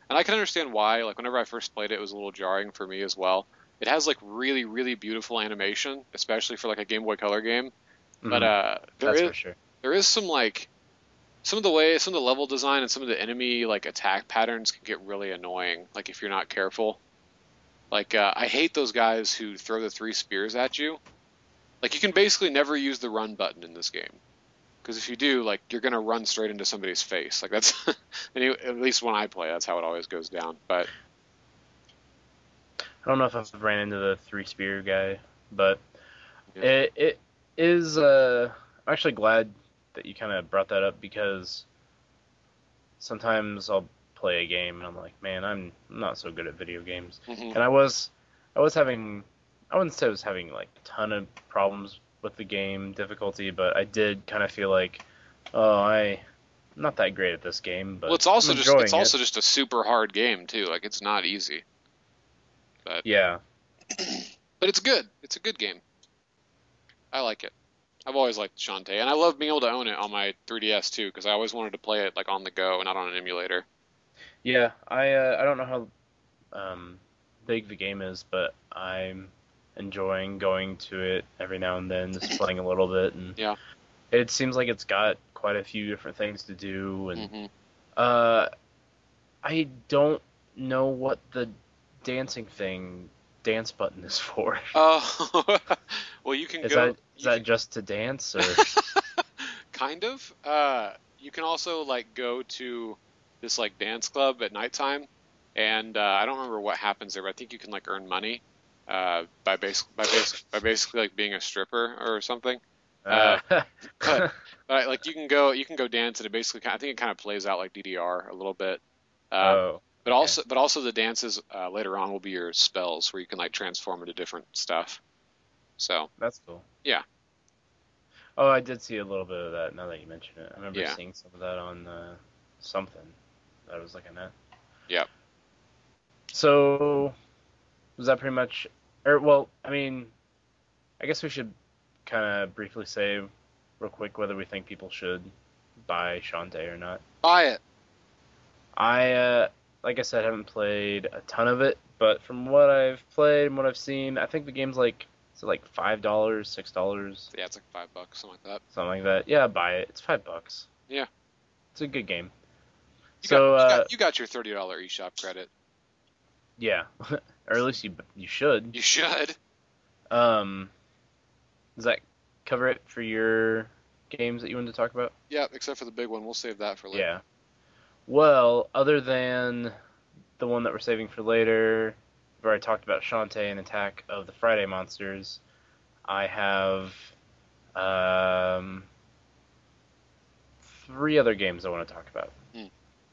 And I can understand why. Like whenever I first played it, it was a little jarring for me as well. It has like really, really beautiful animation, especially for like a Game Boy Color game. But That's for sure. there is some like some of the level design and some of the enemy like attack patterns can get really annoying. Like if you're not careful. Like I hate those guys who throw the 3 spears at you. Like you can basically never use the run button in this game. Because if you do, like, you're gonna run straight into somebody's face. Like that's, at least when I play, that's how it always goes down. But I don't know if I've ran into the 3 spear guy, but yeah. it is. I'm actually glad that you kind of brought that up because sometimes I'll play a game and I'm like, man, I'm not so good at video games, Hmm. and I was having, I wouldn't say I was having like a ton of problems with the game difficulty, but I did kind of feel like, oh, I'm not that great at this game, Well, but I'm enjoying it's it. also just a super hard game too. Like it's not easy, but Yeah, it's good. It's a good game. I like it. I've always liked Shantae, and I love being able to own it on my 3DS too, because I always wanted to play it like on the go and not on an emulator. yeah. I don't know how big the game is, but I'm enjoying going to it every now and then, just playing a little bit, and Yeah. it seems like it's got quite a few different things to do, and Hmm. uh, I don't know what the dancing dance button is for. Oh, well, you can Is go. that just to dance or? Kind of. You can also like go to this like dance club at nighttime, and I don't remember what happens there, but I think you can like earn money by basically like being a stripper or something. Uh, Uh, but like you can go dance, and it basically I think it kind of plays out like DDR a little bit. Um, oh, okay, but also the dances later on will be your spells where you can like transform into different stuff. So that's cool. yeah, Oh, I did see a little bit of that now that you mention it. I remember yeah, seeing some of that on something that I was looking at. yeah. So, was that pretty much? Or, well, I mean, I guess we should kind of briefly say, real quick, whether we think people should buy Shantae or not. Buy it. I, like I said, haven't played a ton of it, but from what I've played and what I've seen, I think the game's like, is it like $5, $6, Yeah, it's like $5, something like that. something like that. Yeah, buy it. It's $5. Yeah. It's a good game. So, You got your $30 eShop credit. yeah, or at least you should. You should. Um, does that cover it for your games that you wanted to talk about? Yeah, except for the big one. We'll save that for later. Yeah. Well, other than the one that we're saving for later, we've already talked about Shantae and Attack of the Friday Monsters. I have um, 3 other games I want to talk about. Hmm.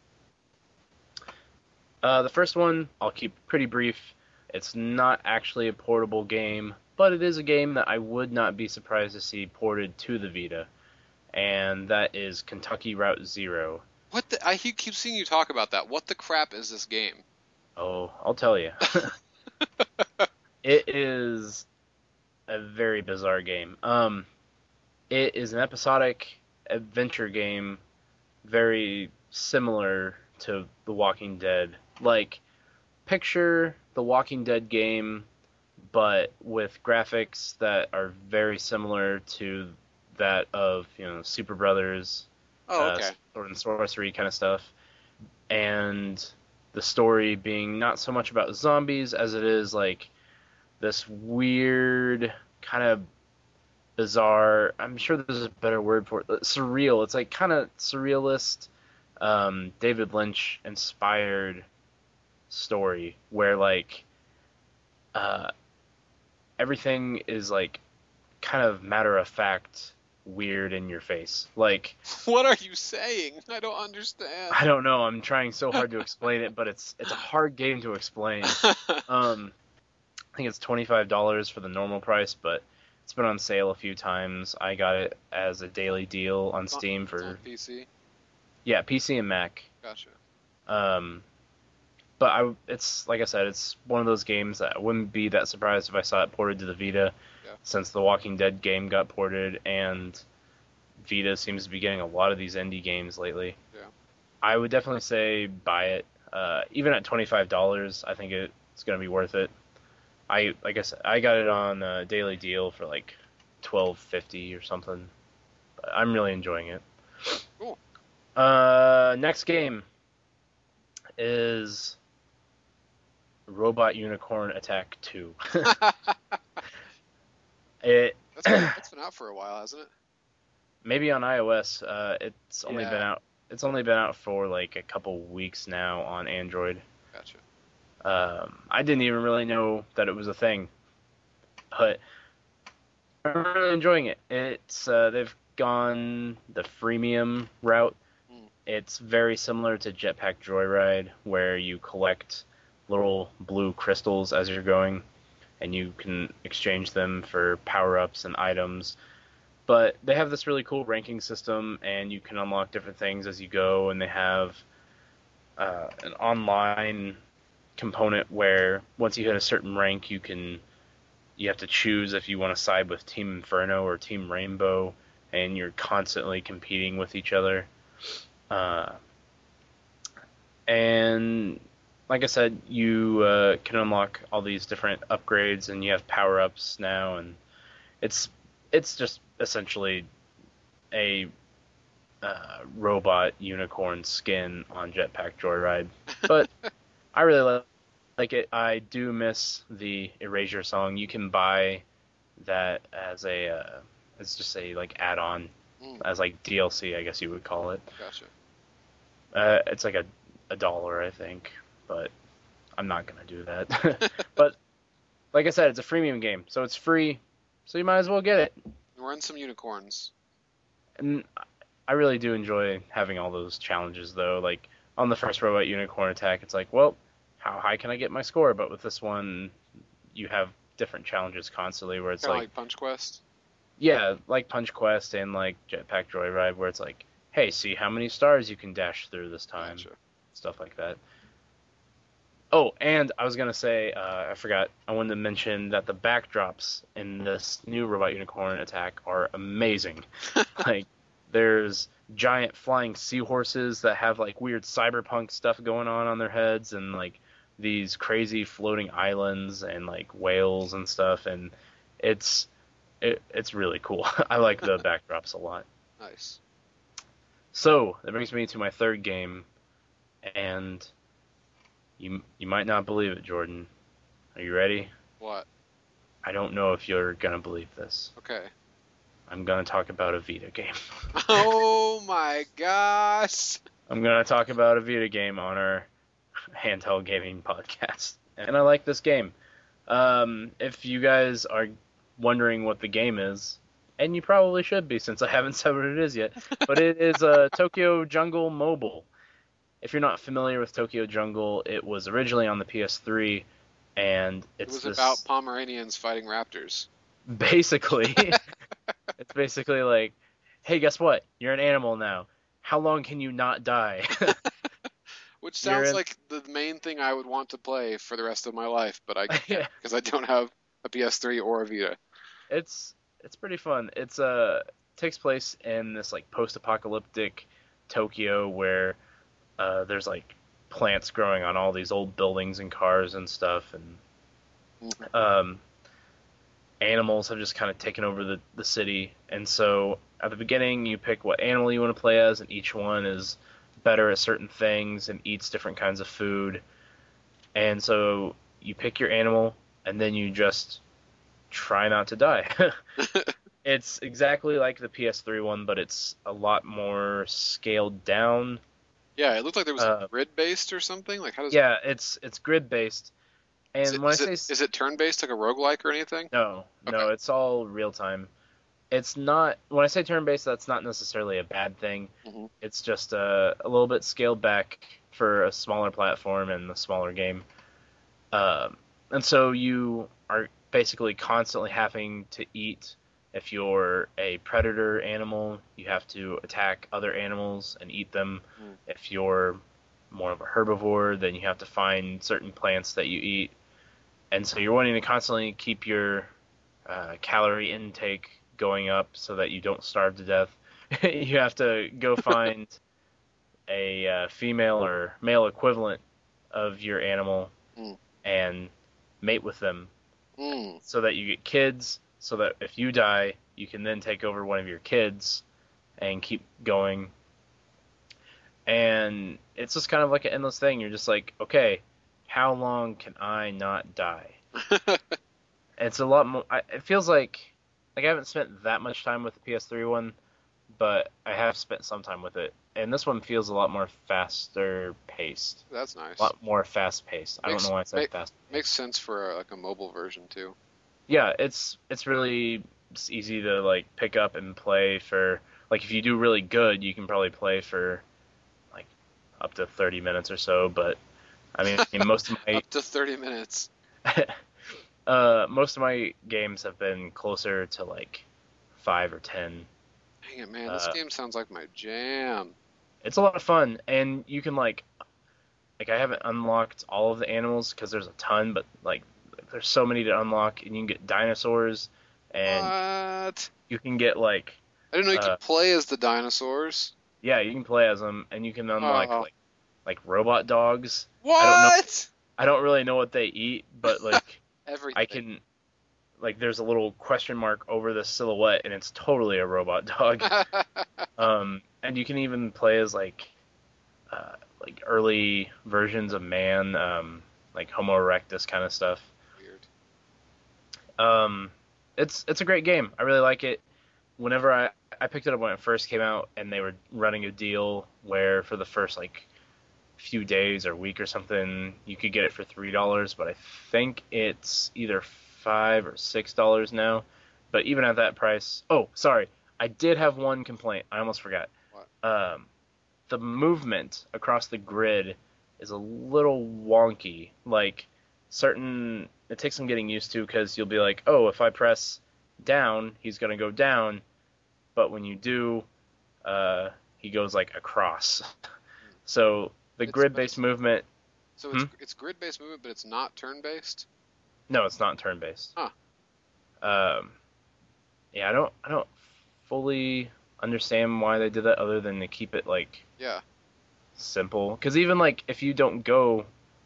The first one I'll keep pretty brief. It's not actually a portable game, but it is a game that I would not be surprised to see ported to the Vita, and that is Kentucky Route Zero. What the? I keep seeing you talk about that. What the crap is this game? Oh, I'll tell you. It is a very bizarre game. It is an episodic adventure game, very similar to The Walking Dead. Like, picture The Walking Dead game, but with graphics that are very similar to that of, Super Brothers, Oh, okay. sword and sorcery kind of stuff, and the story being not so much about zombies as it is like this weird kind of bizarre. I'm sure there's a better word for it. Surreal. It's like kind of surrealist, David Lynch inspired story where like uh, everything is like kind of matter of fact, weird in your face. Like What are you saying? I don't understand. I don't know. I'm trying so hard to explain it, but it's a hard game to explain. I think it's $25 for the normal price, but it's been on sale a few times. I got it as a daily deal on Steam It's on for PC. yeah, PC and Mac. Gotcha. Um, but it's like I said, it's one of those games that I wouldn't be that surprised if I saw it ported to the Vita, Yeah. since the Walking Dead game got ported, and Vita seems to be getting a lot of these indie games lately. Yeah. I would definitely say buy it. Even at $25, I think it's gonna be worth it. I guess I got it on a daily deal for like 12.50 or something. But I'm really enjoying it. Cool. Next game is Robot Unicorn Attack 2. It That's been out for a while, hasn't it? maybe on iOS. It's only been Yeah. out. It's only been out for like a couple weeks now on Android. Gotcha. I didn't even really know that it was a thing, but I'm really enjoying it. It's they've gone the freemium route. Mm. It's very similar to Jetpack Joyride, where you collect little blue crystals as you're going, and you can exchange them for power-ups and items. But they have this really cool ranking system, and you can unlock different things as you go, and they have an online component where once you hit a certain rank, you have to choose if you want to side with Team Inferno or Team Rainbow, and you're constantly competing with each other. Uh, and like I said, you can unlock all these different upgrades, and you have power ups now, and it's just essentially a robot unicorn skin on Jetpack Joyride. But I really like it. I do miss the Erasure song. You can buy that as it's just a like add-on, Mm. as like DLC, I guess you would call it. Gotcha. It's like a dollar, I think, but I'm not gonna do that. But like I said, it's a freemium game, so it's free, so you might as well get it. Run some unicorns. And I really do enjoy having all those challenges, though. Like on the first Robot Unicorn Attack, it's like, well, how high can I get my score? But with this one, you have different challenges constantly, where it's Kind of like, like Punch Quest. yeah, like Punch Quest and like Jetpack Joyride, where it's like, hey, see how many stars you can dash through this time, Gotcha. stuff like that. Oh, and I was gonna say, I forgot. I wanted to mention that the backdrops in this new Robot Unicorn Attack are amazing. Like, there's giant flying seahorses that have like weird cyberpunk stuff going on their heads, and like these crazy floating islands and like whales and stuff, and it's really cool. I like the backdrops a lot. Nice. So that brings me to my third game, and you might not believe it, Jordan. Are you ready? What? I don't know if you're gonna believe this. Okay. I'm gonna talk about a Vita game. Oh my gosh. I'm gonna talk about a Vita game on our handheld gaming podcast, and I like this game. If you guys are wondering what the game is, and you probably should be since I haven't said what it is yet, but it is Tokyo Jungle Mobile. If you're not familiar with Tokyo Jungle, it was originally on the PS3, and It it's was this about Pomeranians fighting raptors. basically it's basically like, hey, guess what? You're an animal now. How long can you not die? Which You're sounds in- like the main thing I would want to play for the rest of my life, but I can't Yeah. because I don't have a PS3 or a Vita. It's pretty fun. It's takes place in this like post-apocalyptic Tokyo where there's like plants growing on all these old buildings and cars and stuff, and Mhm. animals have just kind of taken over the city. And so at the beginning, you pick what animal you want to play as, and each one is better at certain things and eats different kinds of food. And so you pick your animal, and then you just try not to die. It's exactly like the PS3 one, but it's a lot more scaled down. Yeah, it looked like there was Uh, grid based or something. Like how does Yeah, it's grid based. is And it when I is say it is it turn based like a roguelike or anything? no, no, Okay. it's all real time. It's not, when I say turn based, that's not necessarily a bad thing. Mhm. It's just a little bit scaled back for a smaller platform and a smaller game. And so you are basically constantly having to eat. If you're a predator animal, you have to attack other animals and eat them. Mm. If you're more of a herbivore, then you have to find certain plants that you eat. And so you're wanting to constantly keep your calorie intake going up so that you don't starve to death. You have to go find a female or male equivalent of your animal Mm. and mate with them Mm. so that you get kids, so that if you die, you can then take over one of your kids and keep going. And it's just kind of like an endless thing. You're just like, okay, how long can I not die? It's a lot more. It feels like I haven't spent that much time with the PS3 one, but I have spent some time with it. And this one feels a lot more faster paced, That's a nice. lot more fast paced. I don't know why I said fast Makes paced. sense for like a mobile version too. Yeah, it's really just easy to like pick up and play for. Like if you do really good, you can probably play for like up to 30 minutes or so. But I mean, most of my Up to 30 minutes. most of my games have been closer to like 5 or 10. Dang it, man. This Uh, game sounds like my jam. it's a lot of fun, and you can like I haven't unlocked all of the animals because there's a ton, but like there's so many to unlock, and you can get dinosaurs, and What? you can get like I didn't know you uh could play as the dinosaurs. yeah, you can play as them, and you can unlock Oh. like robot dogs. I don't know, What? I don't really know what they eat, but like I Everything. can like there's a little question mark over the silhouette, and it's totally a robot dog. And you can even play as like early versions of man, like Homo erectus kind of stuff. Weird. Um, it's a great game. I really like it. Whenever I picked it up when it first came out, and they were running a deal where for the first like few days or week or something, you could get it for $3, but I think it's either $5 or $6 now. But even at that price, oh, sorry, I did have one complaint. I almost forgot. What? The movement across the grid is a little wonky. Like it takes some getting used to because you'll be like, oh, if I press down, he's gonna go down, but when you do, he goes like across. So the But grid-based it's movement, so hmm? it's grid-based movement, but it's not turn-based. No, it's not turn-based. Huh. Um, yeah, I don't fully understand why they did that other than to keep it like Yeah. simple. Because even like if you don't go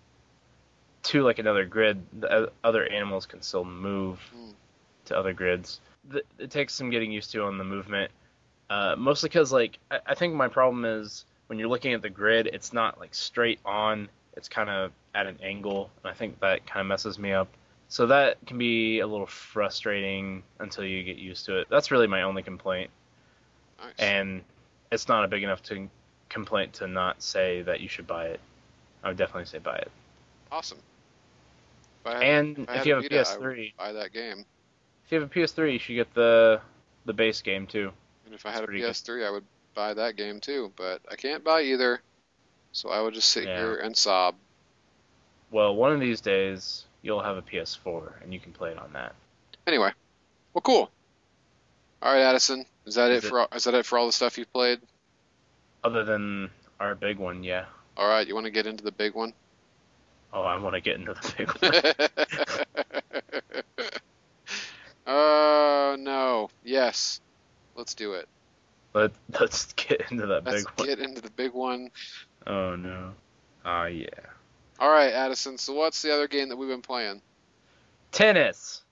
to like another grid, the other animals can still move Hmm. to other grids. It takes some getting used to on the movement. Mostly because like I think my problem is when you're looking at the grid, it's not like straight on. It's kind of at an angle, and I think that kind of messes me up. So that can be a little frustrating until you get used to it. That's really my only complaint, Nice. and it's not a big enough complaint to not say that you should buy it. I would definitely say buy it. Awesome. If And I if had you a have a Vita, I would PS3, buy that game. if you have a PS3, you should get the base game too. And if I It's had a pretty good. PS3, I would buy that game too. But I can't buy either, so I would just sit Yeah. here and sob. Well, one of these days you'll have a PS4 and you can play it on that. Anyway, well, cool. All right, Addison. Is it Is that it for all the stuff you've played? other than our big one? Yeah. All right, you want to get into the big one? Oh, I want to get into the big one. Oh no. Yes. Let's do it. Let's get into that Let's big one. get into the big one. Oh no. Ah yeah. All right, Addison. So what's the other game that we've been playing? Tennis.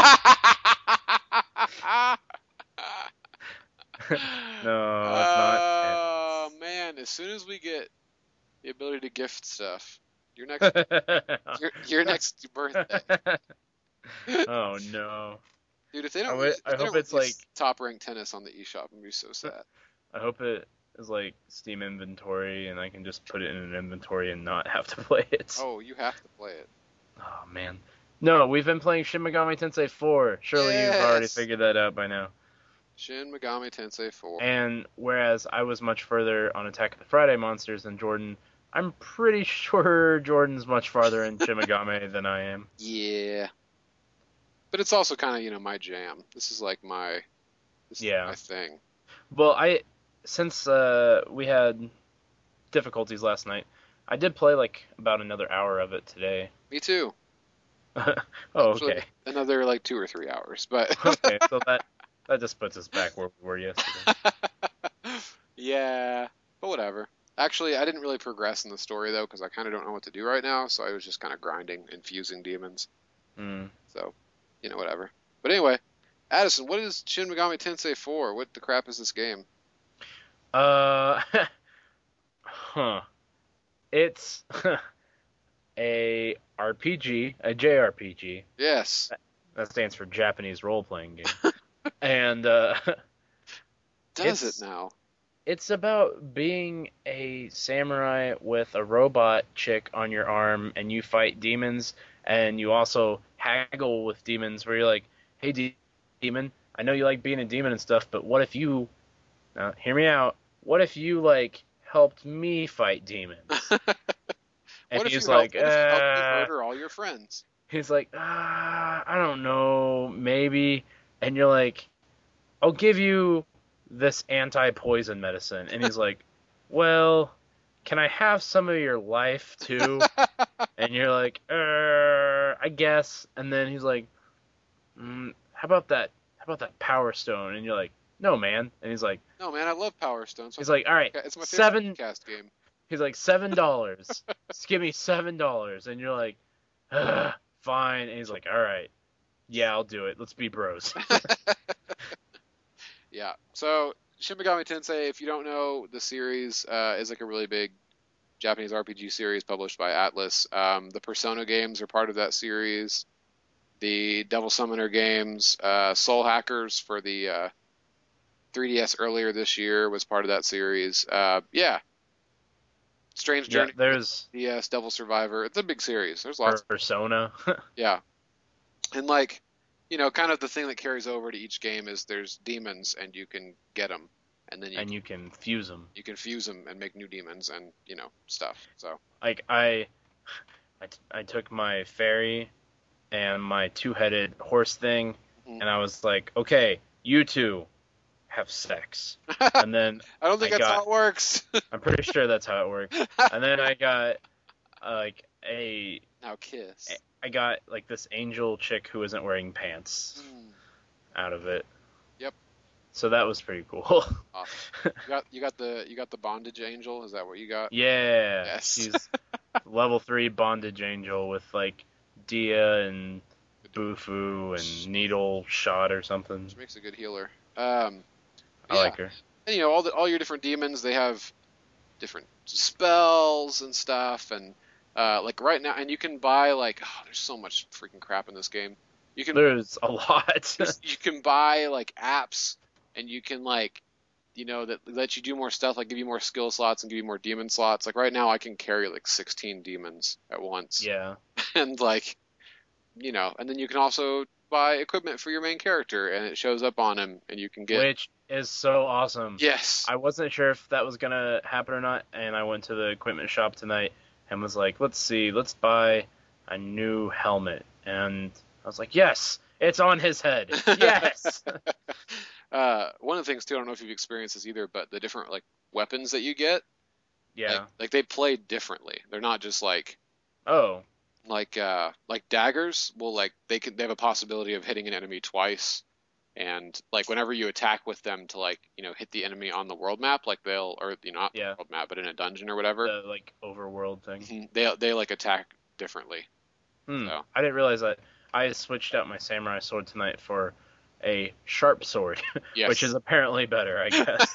No, it's not Oh man! As soon as we get the ability to gift stuff, your next tennis. your next birthday, Oh no. dude. If they I, don't w- I if they hope don't it's like release top ranked tennis on the eShop, I'm gonna be so sad. I hope it is like Steam inventory and I can just put it in an inventory and not have to play it. Oh, you have to play it. Oh man. No, we've been playing Shin Megami Tensei 4. Surely you've already Yes. figured that out by now. Shin Megami Tensei 4. And whereas I was much further on Attack of the Friday Monsters than Jordan, I'm pretty sure Jordan's much farther in Shin Megami than I am. Yeah. But it's also kind of, my jam. This is like this is Yeah. my thing. Well, since we had difficulties last night, I did play like about another hour of it today. Me too. Oh, Actually, okay. another like 2 or 3 hours, but Okay, so that just puts us back where we were yesterday. yeah, but whatever. Actually, I didn't really progress in the story though, because I kind of don't know what to do right now. So I was just kind of grinding and fusing demons. Hmm. So, whatever. But anyway, Addison, what is Shin Megami Tensei 4? What the crap is this game? Uh, huh. It's a RPG, a JRPG. Yes. That stands for Japanese role-playing game. And Does it it's now? it's about being a samurai with a robot chick on your arm, and you fight demons, and you also haggle with demons, where you're like, "Hey, demon, I know you like being a demon and stuff, but what if you, hear me out? What if you like helped me fight demons?" And he's like, What if you helped me murder all your friends? I don't know, maybe. And you're like, I'll give you this anti-poison medicine. And he's like, well, can I have some of your life too? And you're like, I guess. And then he's like, how about that? How about that Power Stone? And you're like, no, man. And he's like, No, man, I love Power Stone. he's like, all right, It's my favorite seven. cast game. He's like, $7. Just give me $7. And you're like, fine. And he's like, all right, yeah, I'll do it. Let's be bros. Yeah. So Shin Megami Tensei, if you don't know, the series is like a really big Japanese RPG series published by Atlas. The Persona games are part of that series. The Devil Summoner games, Soul Hackers for the 3DS earlier this year was part of that series. Yeah. Strange Yeah, Journey, there's DS, Devil Survivor. It's a big series. There's lots. Persona. Yeah. And like, kind of the thing that carries over to each game is there's demons and you can get them, and then And you can fuse them. you can fuse them and make new demons and stuff. So Like I took my fairy and my two-headed horse thing, Mhm. and I was like, okay, you two have sex. And then I don't think I that's how got- it works. I'm pretty sure that's how it works. And then I got Now kiss. I got like this angel chick who isn't wearing pants Mm, out of it. Yep. So that was pretty cool. awesome. You got the bondage angel. Is that what you got? Yeah. Yes. She's level 3 bondage angel with like Dia and Bufu and Needle Shot or something. Which makes a good healer. I Yeah. like her. And all your different demons, they have different spells and stuff, and like right now, and you can buy like there's so much freaking crap in this game. You can There's a lot. you can buy like apps, and you can like that let you do more stuff, like give you more skill slots and give you more demon slots. Like right now, I can carry like 16 demons at once, Yeah. and like and then you can also buy equipment for your main character, and it shows up on him, and you can get Which is so awesome. yes. I wasn't sure if that was gonna happen or not, and I went to the equipment shop tonight and was like, let's buy a new helmet. And I was like, yes, it's on his head. Yes. One of the things too, I don't know if you've experienced this either, but the different like weapons that you get, Yeah. like they play differently. They're not just like Oh. like daggers. Well, like they have a possibility of hitting an enemy twice, and like whenever you attack with them to like hit the enemy on the world map, like they'll or not the Yeah. world map, but in a dungeon or whatever, The like overworld thing. they like attack differently. So. I didn't realize that. I switched out my samurai sword tonight for a sharp sword, Yes. which is apparently better, I guess.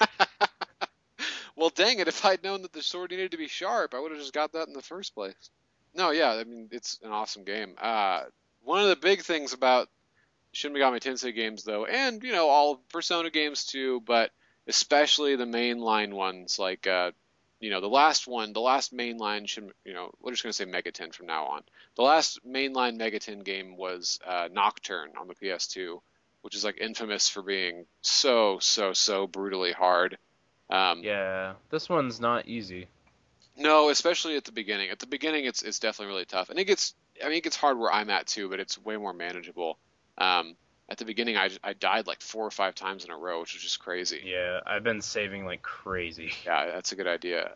Well, dang it! If I'd known that the sword needed to be sharp, I would have just got that in the first place. No, yeah, I mean it's an awesome game. One of the big things about Shin Megami Tensei games, though, and all Persona games too, but especially the mainline ones, like the last mainline we're just gonna say Megaten from now on. The last mainline Megaten game was Nocturne on the PS2, which is like infamous for being so brutally hard. Yeah, this one's not easy. No, especially at the beginning. At the beginning, it's definitely really tough, and it gets hard where I'm at too, but it's way more manageable. At the beginning, I died like 4 or 5 times in a row, which was just crazy. Yeah, I've been saving like crazy. Yeah, that's a good idea.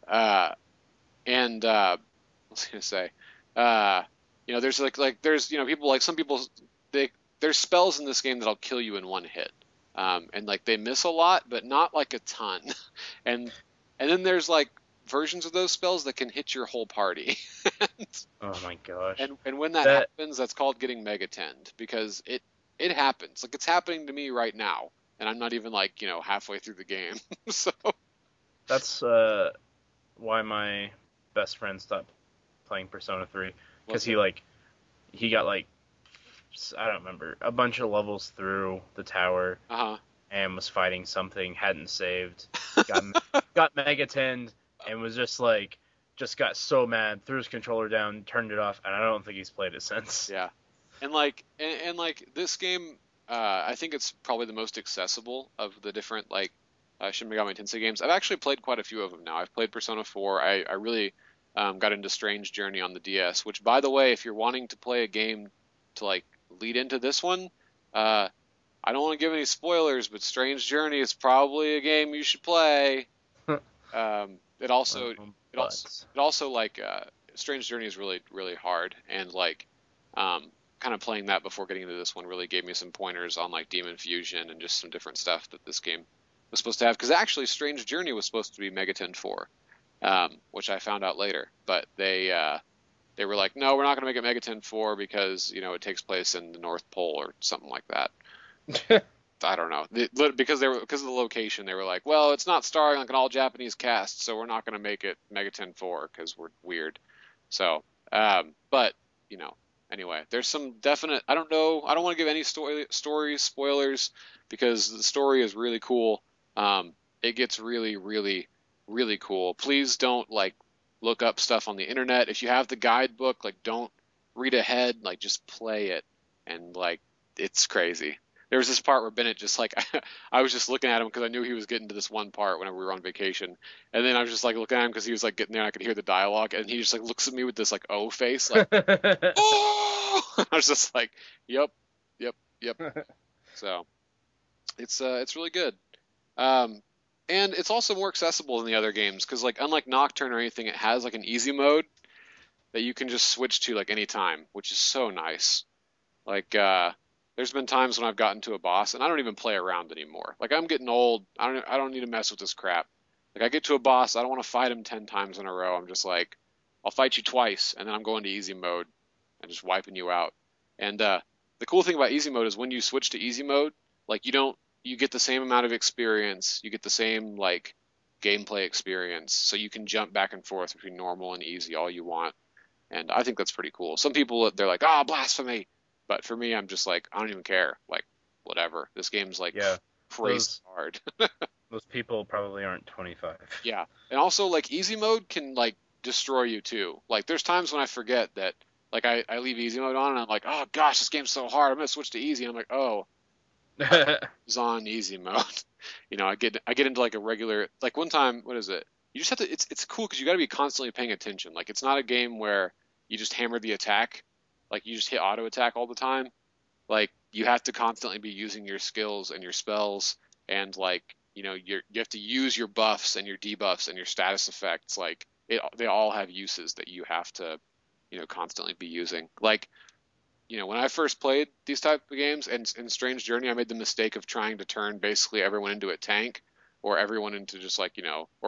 And what was I gonna say? There's there's people like some people there's spells in this game that'll kill you in one hit, and like they miss a lot, but not like a ton. And then there's like versions of those spells that can hit your whole party. Oh my gosh. And when that happens, that's called getting Megatend, because it happens. Like, it's happening to me right now, and I'm not even like, halfway through the game. So That's why my best friend stopped playing Persona 3, because he got like, I don't remember, a bunch of levels through the tower and was fighting something, hadn't saved, got Megatend, and was just got so mad, threw his controller down, turned it off, and I don't think he's played it since. Yeah. And this game, I think it's probably the most accessible of the different Shin Megami Tensei games. I've actually played quite a few of them now. I've played Persona 4. I really got into Strange Journey on the DS, which, by the way, if you're wanting to play a game to lead into this one, I don't want to give any spoilers, but Strange Journey is probably a game you should play. Strange Journey is really, really hard, and kind of playing that before getting into this one really gave me some pointers on Demon Fusion and just some different stuff that this game was supposed to have. Because actually, Strange Journey was supposed to be Megaten 4, which I found out later. But they were like, no, we're not going to make it Megaten 4 because it takes place in the North Pole or something like that. I don't know, because of the location. They were like, well, it's not starring an all Japanese cast, so we're not going to make it Megaten 4 because we're weird. So, but anyway, there's some definite. I don't know. I don't want to give any story spoilers because the story is really cool. It gets really, really, really cool. Please don't look up stuff on the internet. If you have the guidebook, don't read ahead. Just play it, and it's crazy. There was this part where Bennett just I was just looking at him because I knew he was getting to this one part whenever we were on vacation, and then I was just looking at him because he was getting there and I could hear the dialogue, and he just looks at me with this O face, oh! I was just yep. So it's really good, and it's also more accessible than the other games because unlike Nocturne or anything, it has an easy mode that you can just switch to any time, which is so nice. There's been times when I've gotten to a boss and I don't even play around anymore. I'm getting old. I don't need to mess with this crap. I get to a boss, I don't want to fight him 10 times in a row. I'm just I'll fight you twice, and then I'm going to easy mode and just wiping you out. And the cool thing about easy mode is when you switch to easy mode, you get the same amount of experience. You get the same gameplay experience, so you can jump back and forth between normal and easy all you want. And I think that's pretty cool. Some people, they're like, oh, blasphemy. But for me, I'm just I don't even care. Whatever. This game's crazy hard. Those people probably aren't 25. Yeah. And also, easy mode can, destroy you, too. There's times when I forget that, I leave easy mode on, and I'm like, oh, gosh, this game's so hard. I'm going to switch to easy. And I'm like, oh. It's on easy mode. I get into, a regular... one time, what is it? You just have to... It's cool because you got to be constantly paying attention. It's not a game where you just hammer the attack. You just hit auto attack all the time. You have to constantly be using your skills and your spells, and you have to use your buffs and your debuffs and your status effects. They all have uses that you have to, constantly be using. When I first played these type of games and in Strange Journey, I made the mistake of trying to turn basically everyone into a tank, or everyone into just a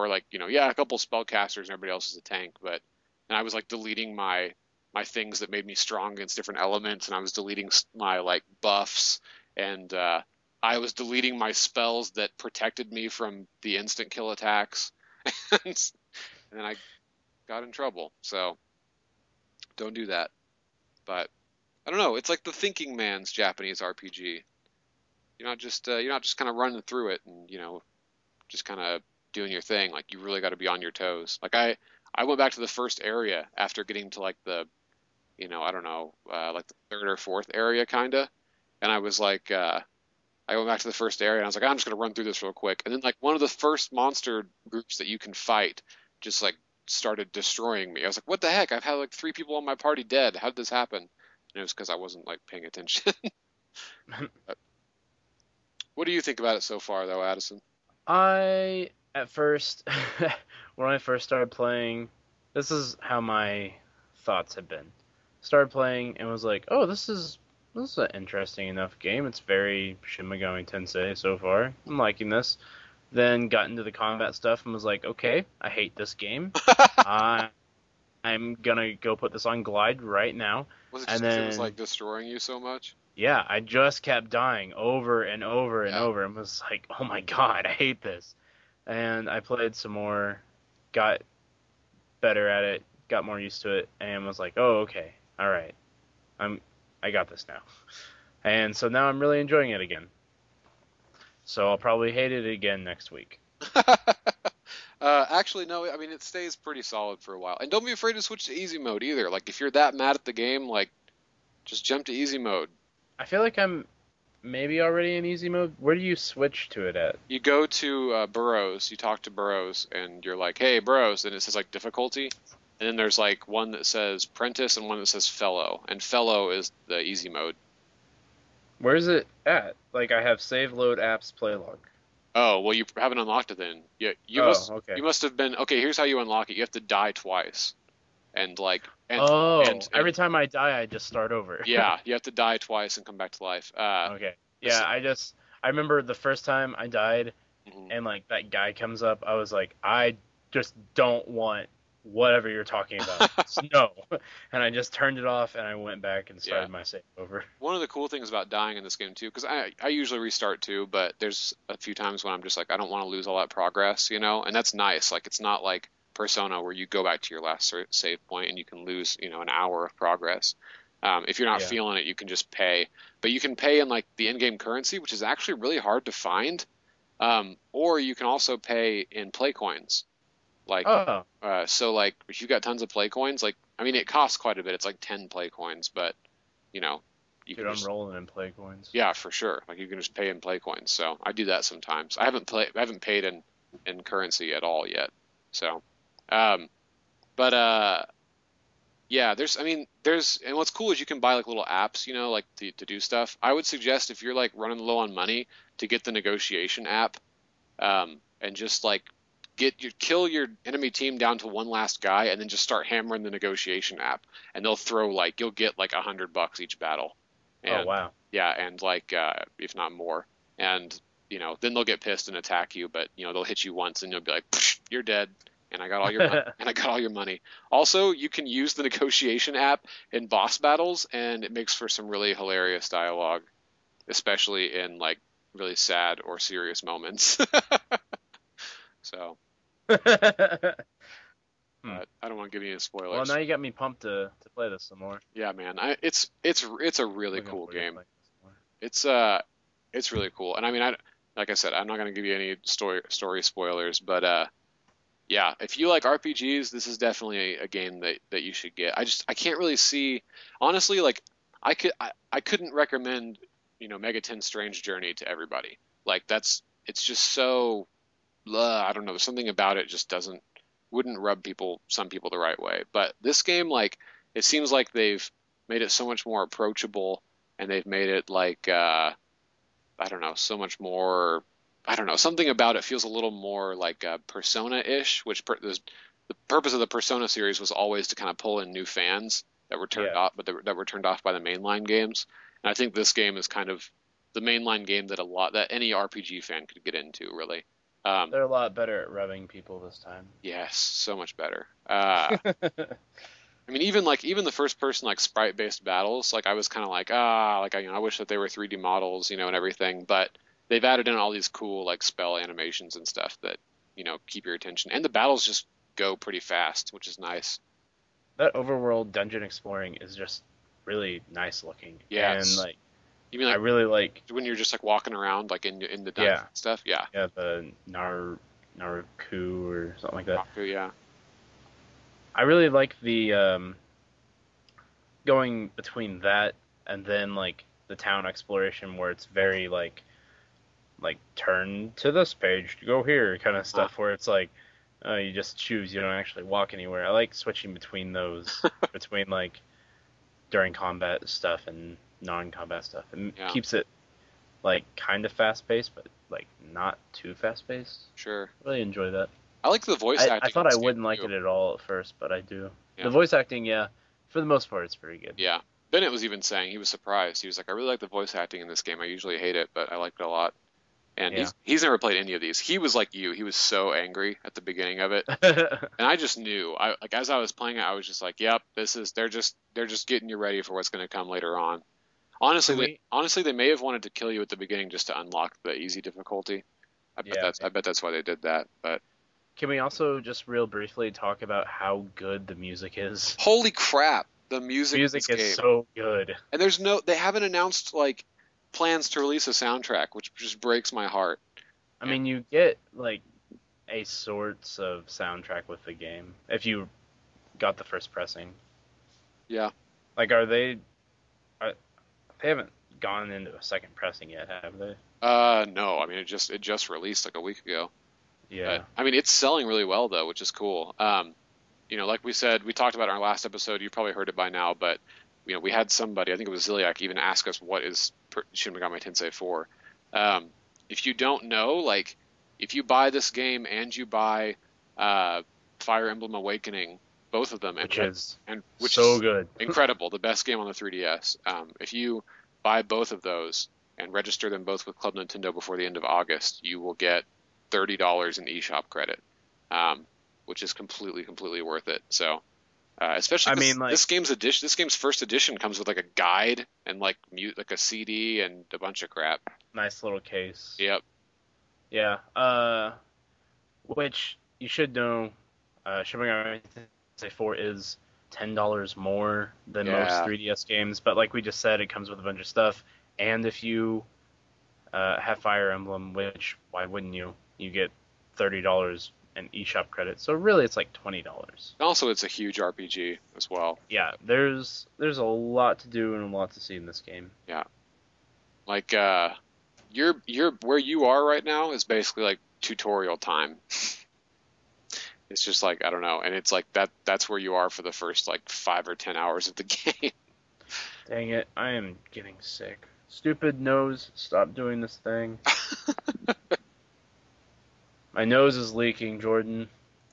couple spellcasters and everybody else is a tank. And I was deleting my things that made me strong against different elements, and I was deleting my buffs, and I was deleting my spells that protected me from the instant kill attacks, and then I got in trouble. So don't do that. But I don't know. It's like the Thinking Man's Japanese RPG. You're not just kind of running through it and just kind of doing your thing. You really got to be on your toes. I went back to the first area after getting to the I don't know, the third or fourth area, kind of. And I was I went back to the first area, and I was I'm just going to run through this real quick. And then, one of the first monster groups that you can fight just, started destroying me. I was like, what the heck? I've had, 3 people on my party dead. How did this happen? And it was because I wasn't, paying attention. What do you think about it so far, though, Addison? At first, when I first started playing, this is how my thoughts have been. Started playing and was oh, this is an interesting enough game. It's very Shin Megami Tensei so far. I'm liking this. Then got into the combat stuff and was like, okay, I hate this game. I I'm gonna go put this on Glide right now. Was it And just because it was then like destroying you so much? yeah, I just kept dying over and over and Yeah. over and was like, oh my god, I hate this. And I played some more, got better at it, got more used to it, and was like, oh okay, all right, I got this now. And so now I'm really enjoying it again. So I'll probably hate it again next week. Actually, no. I mean, it stays pretty solid for a while. And don't be afraid to switch to easy mode either. Like, if you're that mad at the game, like, just jump to easy mode. I feel like I'm maybe already in easy mode. Where do you switch to it at? You go to Burrows, you talk to Burrows, and you're like, hey, Burrows, and it says, like, difficulty. And then there's, like, one that says Prentice and one that says Fellow. And Fellow is the easy mode. Where is it at? Like I have save, load, apps, play log. Oh, well, you haven't unlocked it then. Okay. You must have been, okay, here's how you unlock it. You have to die twice. And, like, Every time I die, I just start over. yeah, you have to die twice and come back to life. Okay. Yeah, I remember the first time I died Mhm. and like that guy comes up, I was like, I just don't want whatever you're talking about. It's no. And I just turned it off and I went back and started Yeah. my save over. One of the cool things about dying in this game too, because I usually restart too, but there's a few times when I'm just like I don't want to lose all that progress, you know, and that's nice. Like it's not like Persona where you go back to your last save point and you can lose, you know, an hour of progress. If you're not Yeah. feeling it, you can just pay, but you can pay in like the in-game currency, which is actually really hard to find. Or you can also pay in play coins. Like, Oh, so like if you've got tons of play coins, like I mean it costs quite a bit. It's like 10 play coins, but you know you dude, can I'm just rolling in play coins. yeah for sure. Like you can just pay in play coins. So I do that sometimes. I haven't paid in currency at all yet. So, um, but yeah, there's and what's cool is you can buy like little apps, you know, like to do stuff. I would suggest if you're like running low on money to get the negotiation app, and just like kill your enemy team down to one last guy, and then just start hammering the negotiation app, and they'll throw like you'll get like $100 each battle, Oh and wow. yeah, and like if not more, and you know then they'll get pissed and attack you, but you know they'll hit you once and you'll be like, "Psh, you're dead. And I got all your money. And I got all your money. Also, you can use the negotiation app in boss battles, and it makes for some really hilarious dialogue, especially in like really sad or serious moments. So, Hmm. but I don't want to give you any Well, spoilers. now you got me pumped to play this some more. Yeah, man, it's a really Looking cool forward to game. playing this some more. It's really cool. And I mean, like I said, I'm not going to give you any story spoilers, but yeah, if you like RPGs, this is definitely a game that you should get. I can't really see honestly like I couldn't recommend, you know, Megaten Strange Journey to everybody. Like it's just so I don't know, there's something about it just wouldn't rub some people the right way. But this game, like, it seems like they've made it so much more approachable, and they've made it like I don't know, so much more. I don't know, something about it feels a little more like Persona-ish, which the purpose of the Persona series was always to kind of pull in new fans that were turned Yeah. off, but that were turned off by the mainline games. And I think this game is kind of the mainline game that any RPG fan could get into, really. They're a lot better at rubbing people this time. Yes, so much better. I mean, even the first person like sprite based battles, like I was kind of like I wish that they were 3D models, you know, and everything. But they've added in all these cool like spell animations and stuff that you know keep your attention, and the battles just go pretty fast, which is nice. That overworld dungeon exploring is just really nice looking. Yeah, And like you mean I like really like when you're just like walking around like in the dungeon yeah, and stuff? Yeah, yeah, the Naruku or something like that. Baku, yeah, I really like the going between that and then like the town exploration where it's very like turn to this page to go here kind of stuff where it's like you just choose, you don't actually walk anywhere. I like switching between those between like during combat stuff and non-combat stuff. It yeah, keeps it like kind of fast-paced but like not too fast-paced. sure. Really enjoy that. I like the voice acting. I in thought this I game, wouldn't like too. it at all at first, but I do. Yeah. The voice acting, yeah, for the most part, it's pretty good. Yeah. Bennett was even saying he was surprised. He was like, I really like the voice acting in this game. I usually hate it, but I liked it a lot. And Yeah. he's never played any of these. He was like you. He was so angry at the beginning of it. And I just knew. Like as I was playing it, I was just like, "Yep, they're just getting you ready for what's going to come later on." Honestly, they may have wanted to kill you at the beginning just to unlock the easy difficulty. I bet that's why they did that. But Can we also just real briefly talk about how good the music is? holy crap, the music in this is game. so good. And they haven't announced like plans to release a soundtrack, which just breaks my heart. I mean, you get like a sorts of soundtrack with the game if you got the first pressing. Yeah. Like, they haven't gone into a second pressing yet, have they? No. I mean, it just released like a week ago. Yeah. But, I mean, it's selling really well though, which is cool. Like we said, we talked about in our last episode. You've probably heard it by now, but we had somebody, I think it was Ziliak, even ask us what is Shin Megami Tensei 4. If you don't know, like, if you buy this game and you buy Fire Emblem Awakening, both of them, which is so good, incredible, the best game on the 3DS. If you buy both of those and register them both with Club Nintendo before the end of August, you will get $30 in eShop credit, which is completely worth it. So, especially this game's first edition comes with like a guide and like a CD and a bunch of crap. Nice little case. Yep. Yeah. Which you should know, Shin Megami Tensei 4 is $10 more than most 3DS games, but like we just said, it comes with a bunch of stuff. And if you have Fire Emblem, which why wouldn't you? You get $30 in eShop credit. So really, it's like $20. Also, it's a huge RPG as well. Yeah, there's a lot to do and a lot to see in this game. Yeah, like you're where you are right now is basically like tutorial time. It's just like, I don't know, and it's like that's where you are for the first like 5 or 10 hours of the game. Dang it, I am getting sick. Stupid nose, stop doing this thing. My nose is leaking, Jordan.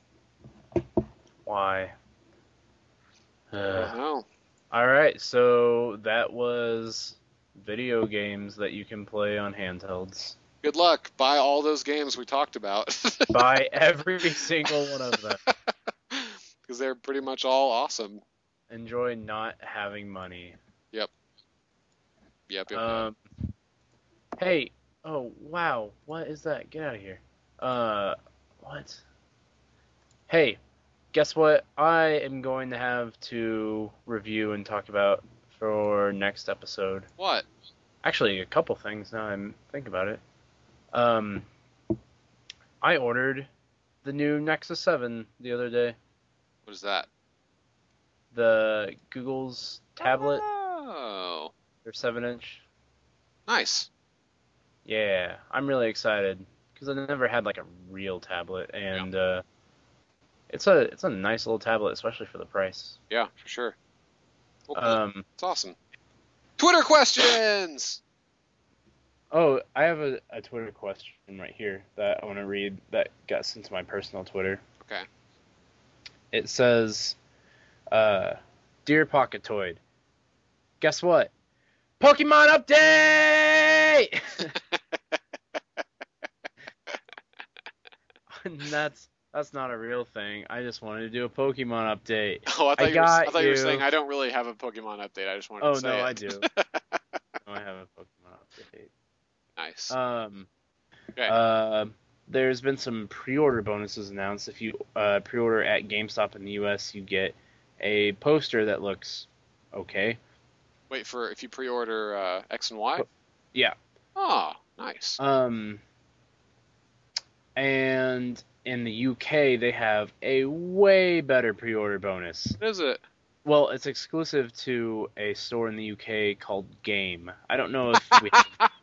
Why? I don't know. Alright, so that was video games that you can play on handhelds. Good luck. Buy all those games we talked about. Buy every single one of them. Because they're pretty much all awesome. Enjoy not having money. Yep. Hey, oh wow, what is that? Get out of here. What? Hey, guess what I am going to have to review and talk about for next episode? What? Actually, a couple things now I'm thinking about it. I ordered the new Nexus 7 the other day. What is that? The Google's tablet. Oh. Their 7-inch. Nice. Yeah, I'm really excited because I never had like a real tablet, and it's a nice little tablet, especially for the price. Yeah, for sure. Well, it's awesome. Twitter questions. Oh, I have a Twitter question right here that I want to read that got sent to my personal Twitter. Okay. It says, "Dear Pocketoid, guess what? Pokemon update!" That's not a real thing. I just wanted to do a Pokemon update. Oh, I thought you were saying I don't really have a Pokemon update. I just wanted to say no, it. I do. I have a Pokemon update. Nice. Okay. There's been some pre-order bonuses announced. If you pre-order at GameStop in the US, you get a poster that looks okay. Wait, if you pre-order X and Y? Yeah. Oh, nice. And in the UK, they have a way better pre-order bonus. What is it? Well, it's exclusive to a store in the UK called Game. I don't know if we...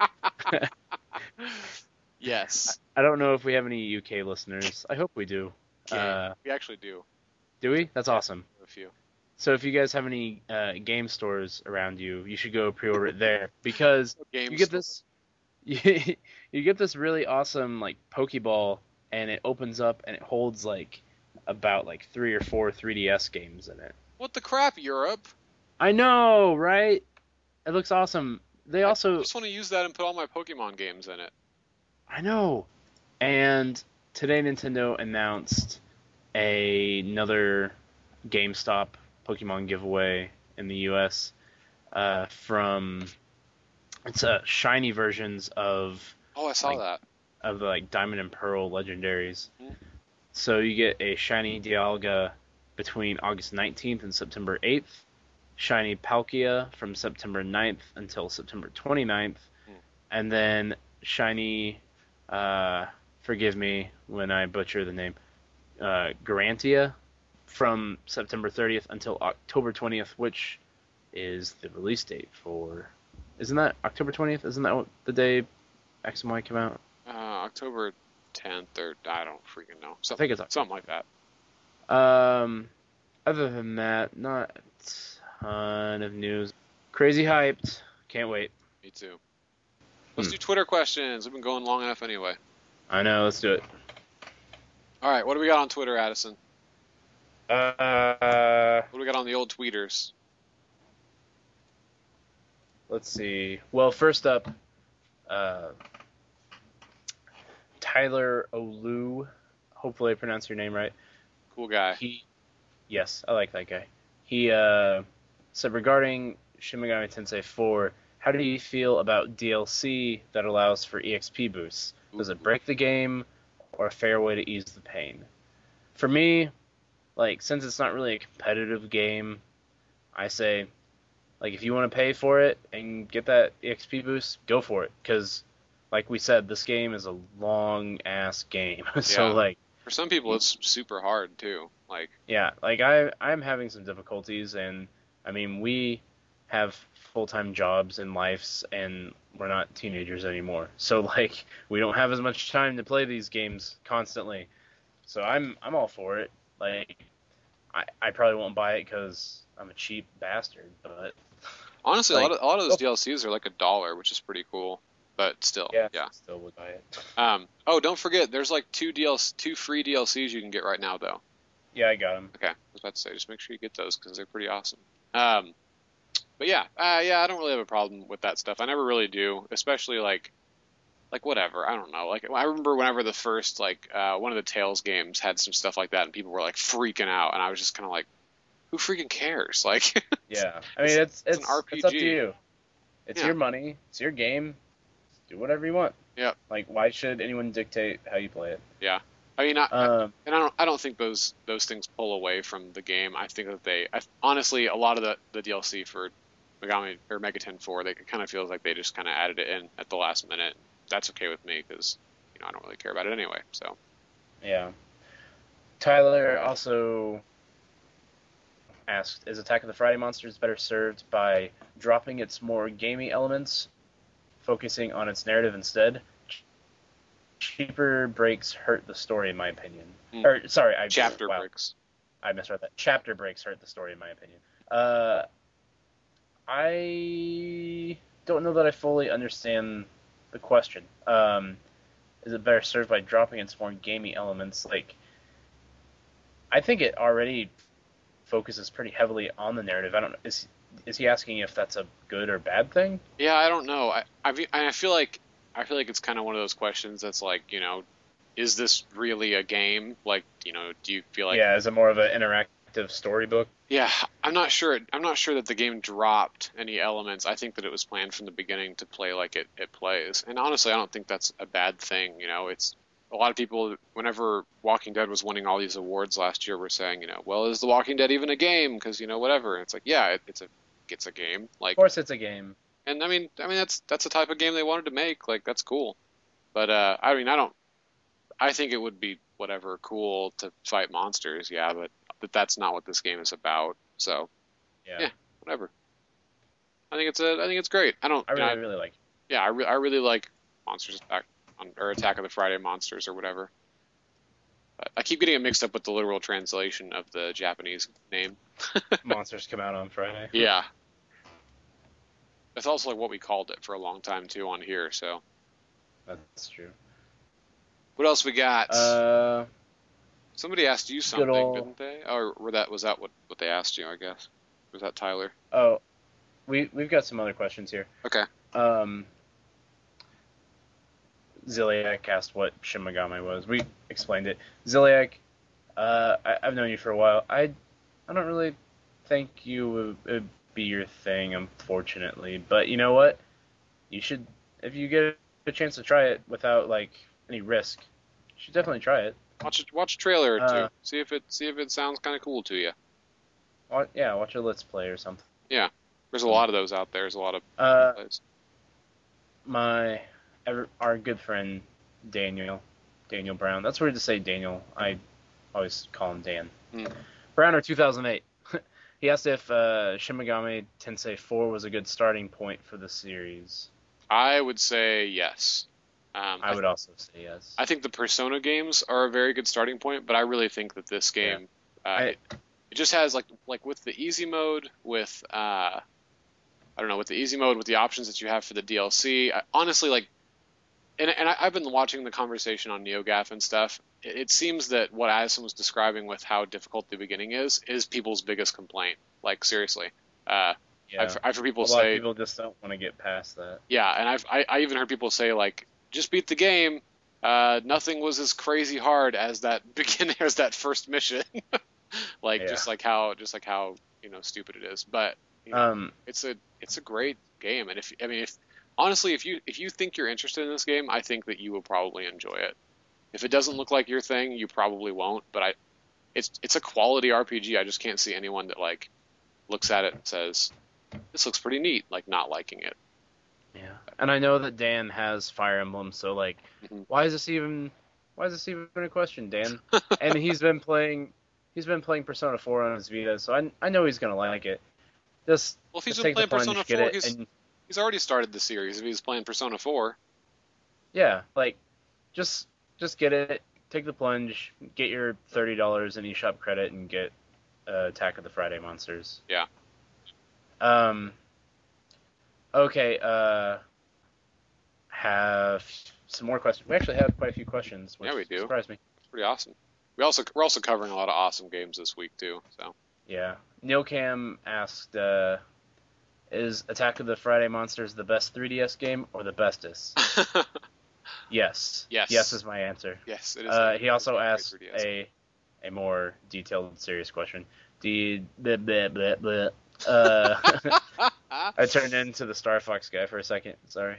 Yes. I don't know if we have any UK listeners. I hope we do. We actually do. Do we? That's awesome. A few. So if you guys have any game stores around you, you should go pre-order it there because you get this you get this really awesome like Pokeball, and it opens up and it holds like about like 3 or 4 3DS games in it. What the crap, Europe? I know, right? It looks awesome. I just want to use that and put all my Pokemon games in it. I know. And today Nintendo announced another GameStop Pokemon giveaway in the U.S. From it's shiny versions of Oh, I saw like that. the like Diamond and Pearl legendaries. Mhm. So you get a shiny Dialga between August 19th and September 8th, shiny Palkia from September 9th until September 29th, Mm. and then shiny, uh, forgive me when I butcher the name, Garantia from September 30th until October 20th, which is the release date for. Isn't that October 20th? Isn't that the day X and Y came out? October 10th, or I don't freaking know. I think it's October. Something like that. Other than that, not a ton of news. Crazy hyped. Can't wait. Me too. Let's do Twitter questions. We've been going long enough anyway. I know. Let's do it. All right, what do we got on Twitter, Addison? Uh, What do we got on the old tweeters? let's see. Well, first up, uh, Tyler Olu. Hopefully, I pronounced your name right. Cool guy. Yes, I like that guy. He said regarding Shin Megami Tensei 4, how do you feel about DLC that allows for EXP boosts? Does it break the game, or a fair way to ease the pain? For me, like since it's not really a competitive game, I say, like if you want to pay for it and get that EXP boost, go for it. Because, like we said, this game is a long ass game. So Yeah. like. For some people, it's super hard too. Like, Yeah, like I'm having some difficulties, and I mean we have full-time jobs and lives, and we're not teenagers anymore. So like we don't have as much time to play these games constantly. So I'm all for it. Like I probably won't buy it because I'm a cheap bastard, but honestly, like a lot of those DLCs are like $1, which is pretty cool. But still, yeah, yeah. still would buy it. Oh, don't forget, there's like two free DLCs you can get right now, though. Yeah, I got them. Okay, I was about to say, just make sure you get those because they're pretty awesome. But yeah, I don't really have a problem with that stuff. I never really do, especially like whatever. I don't know. Like I remember whenever the first one of the Tales games had some stuff like that, and people were like freaking out, and I was just kind of like, who freaking cares? Like, Yeah, I mean it's an RPG. It's up to you. It's Yeah. your money. It's your game. Do whatever you want. Yep. Like, why should anyone dictate how you play it? Yeah. I mean, Um, I don't think those things pull away from the game. I think that honestly, a lot of the DLC for Megami or Megaten 4, it kind of feels like they just kind of added it in at the last minute. That's okay with me because I don't really care about it anyway. So yeah. Tyler also asked, is Attack of the Friday Monsters better served by dropping its more gamey elements, focusing on its narrative instead? Cheaper breaks hurt the story, in my opinion. Or, sorry, chapter breaks. I misread that. Chapter breaks hurt the story, in my opinion. I don't know that I fully understand the question. Is it better served by dropping its more gamey elements? Like, I think it already focuses pretty heavily on the narrative. I don't know. Is he asking if that's a good or bad thing? Yeah, I don't know. I feel like it's kind of one of those questions that's like, is this really a game? Like, do you feel like Yeah, is it more of an interactive storybook? Yeah, I'm not sure. I'm not sure that the game dropped any elements. I think that it was planned from the beginning to play like it plays. And honestly, I don't think that's a bad thing. It's a lot of people. Whenever Walking Dead was winning all these awards last year, were saying, well, is The Walking Dead even a game? Because whatever. And it's like, yeah, it's a game. Like, Of course, it's a game. and I mean that's the type of game they wanted to make. Like, that's cool. But I mean, I think it would be whatever cool to fight monsters. Yeah, but that's not what this game is about. So yeah, whatever. I think it's great. I really like it. Yeah, I really like Monsters Attack or Attack of the Friday Monsters or whatever. But I keep getting it mixed up with the literal translation of the Japanese name. Monsters come out on Friday. Yeah. That's also like what we called it for a long time too on here. So That's true. what else we got? Somebody asked you something, old- didn't they? Or was that what they asked you? I guess was that Tyler? Oh, we've got some other questions here. Okay. Ziliak asked what Shin Megami was. We explained it. Ziliak, I've known you for a while. I don't really think would be your thing, unfortunately. But you know what? You should, if you get a chance to try it without like any risk, you should definitely try it. Watch a trailer or two. See if it sounds kind of cool to you. Watch a Let's Play or something. Yeah, there's a lot of those out there. There's a lot of plays. Our good friend Daniel Brown. That's weird to say Daniel. I always call him Dan. Browner 2008. He asked if Shin Megami Tensei 4 was a good starting point for the series. I would say yes. I would also say yes. I think the Persona games are a very good starting point, but I really think that this game, it just has like with the easy mode, with I don't know, with the easy mode, with the options that you have for the DLC. Honestly, like, I've been watching the conversation on NeoGAF and stuff. It seems that what Addison was describing with how difficult the beginning is people's biggest complaint. Like, seriously. I've heard people say... A lot of people just don't want to get past that. Yeah, and I even heard people say, like, just beat the game. Nothing was as crazy hard as that as that first mission. Just like how stupid it is. But it's a great game, and if honestly, if you think you're interested in this game, I think that you will probably enjoy it. If it doesn't look like your thing, you probably won't. But it's a quality RPG. I just can't see anyone that like looks at it and says, "This looks pretty neat," like not liking it. Yeah, and I know that Dan has Fire Emblem, so like, why is this even a question, Dan? And he's been playing Persona 4 on his Vita, so I know he's gonna like it. If he's been playing Persona 4, he's already started the series. If he's playing Persona 4, yeah, like just get it, take the plunge, get your $30 in eShop credit, and get Attack of the Friday Monsters. Yeah. Okay, have some more questions. We actually have quite a few questions, which we do. Surprised me. It's pretty awesome. We're also covering a lot of awesome games this week too. So yeah, Neil Cam asked, "Is Attack of the Friday Monsters the best 3DS game or the bestest?" Yes. Yes is my answer. Yes, it is. He also asked a more detailed, serious question. I turned into the Star Fox guy for a second. Sorry.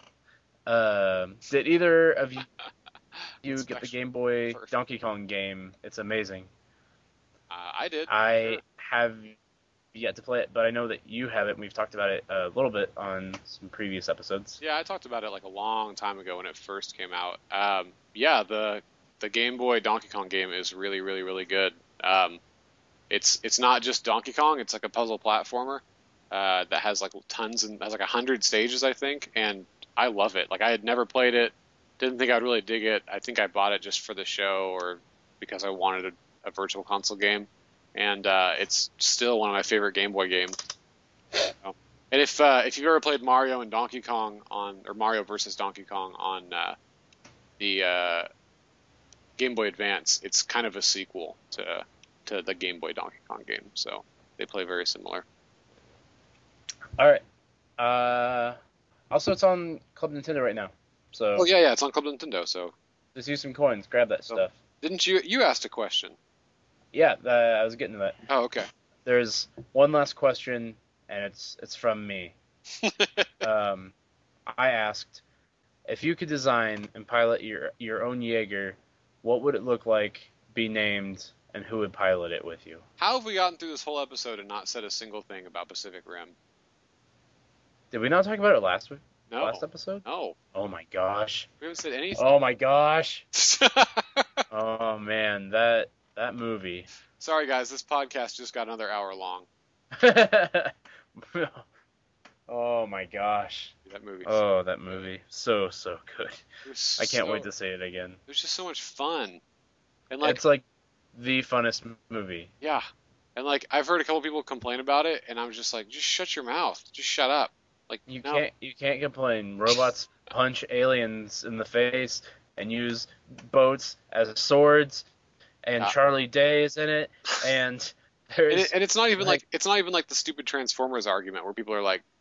Did either of you get the Game Boy Donkey Kong game? It's amazing. I did. I have yet to play it, but I know that you have it, and we've talked about it a little bit on some previous episodes. Yeah, I talked about it like a long time ago when it first came out. The Game Boy Donkey Kong game is really, really, really good. It's not just Donkey Kong; it's like a puzzle platformer that has like tons and has like 100 stages, I think, and I love it. Like I had never played it, didn't think I'd really dig it. I think I bought it just for the show or because I wanted a virtual console game, and it's still one of my favorite Game Boy games. So, and if you've ever played Mario and Donkey Kong or Mario versus Donkey Kong on the Game Boy Advance, it's kind of a sequel to the Game Boy Donkey Kong game, so they play very similar. All right. Also, it's on Club Nintendo right now. So. Oh yeah, it's on Club Nintendo. So. Just use some coins. Grab that stuff. Didn't you asked a question? Yeah, I was getting to that. Oh, okay. There's one last question, and it's from me. I asked, if you could design and pilot your own Jaeger, what would it look like, be named, and who would pilot it with you? How have we gotten through this whole episode and not said a single thing about Pacific Rim? Did we not talk about it last week? No. Last episode? No. Oh my gosh. We haven't said anything. Oh my gosh. Oh man, that movie. Sorry guys, this podcast just got another hour long. Oh my gosh. That movie. Oh, that movie. So good. I can't wait to say it again. It was just so much fun. And it's like the funnest movie. Yeah. And like I've heard a couple people complain about it, and I'm just like, just shut your mouth. Just shut up. Like you can't complain. Robots punch aliens in the face and use boats as swords, and Charlie Day is in it, and and it's not even like the stupid Transformers argument where people are like,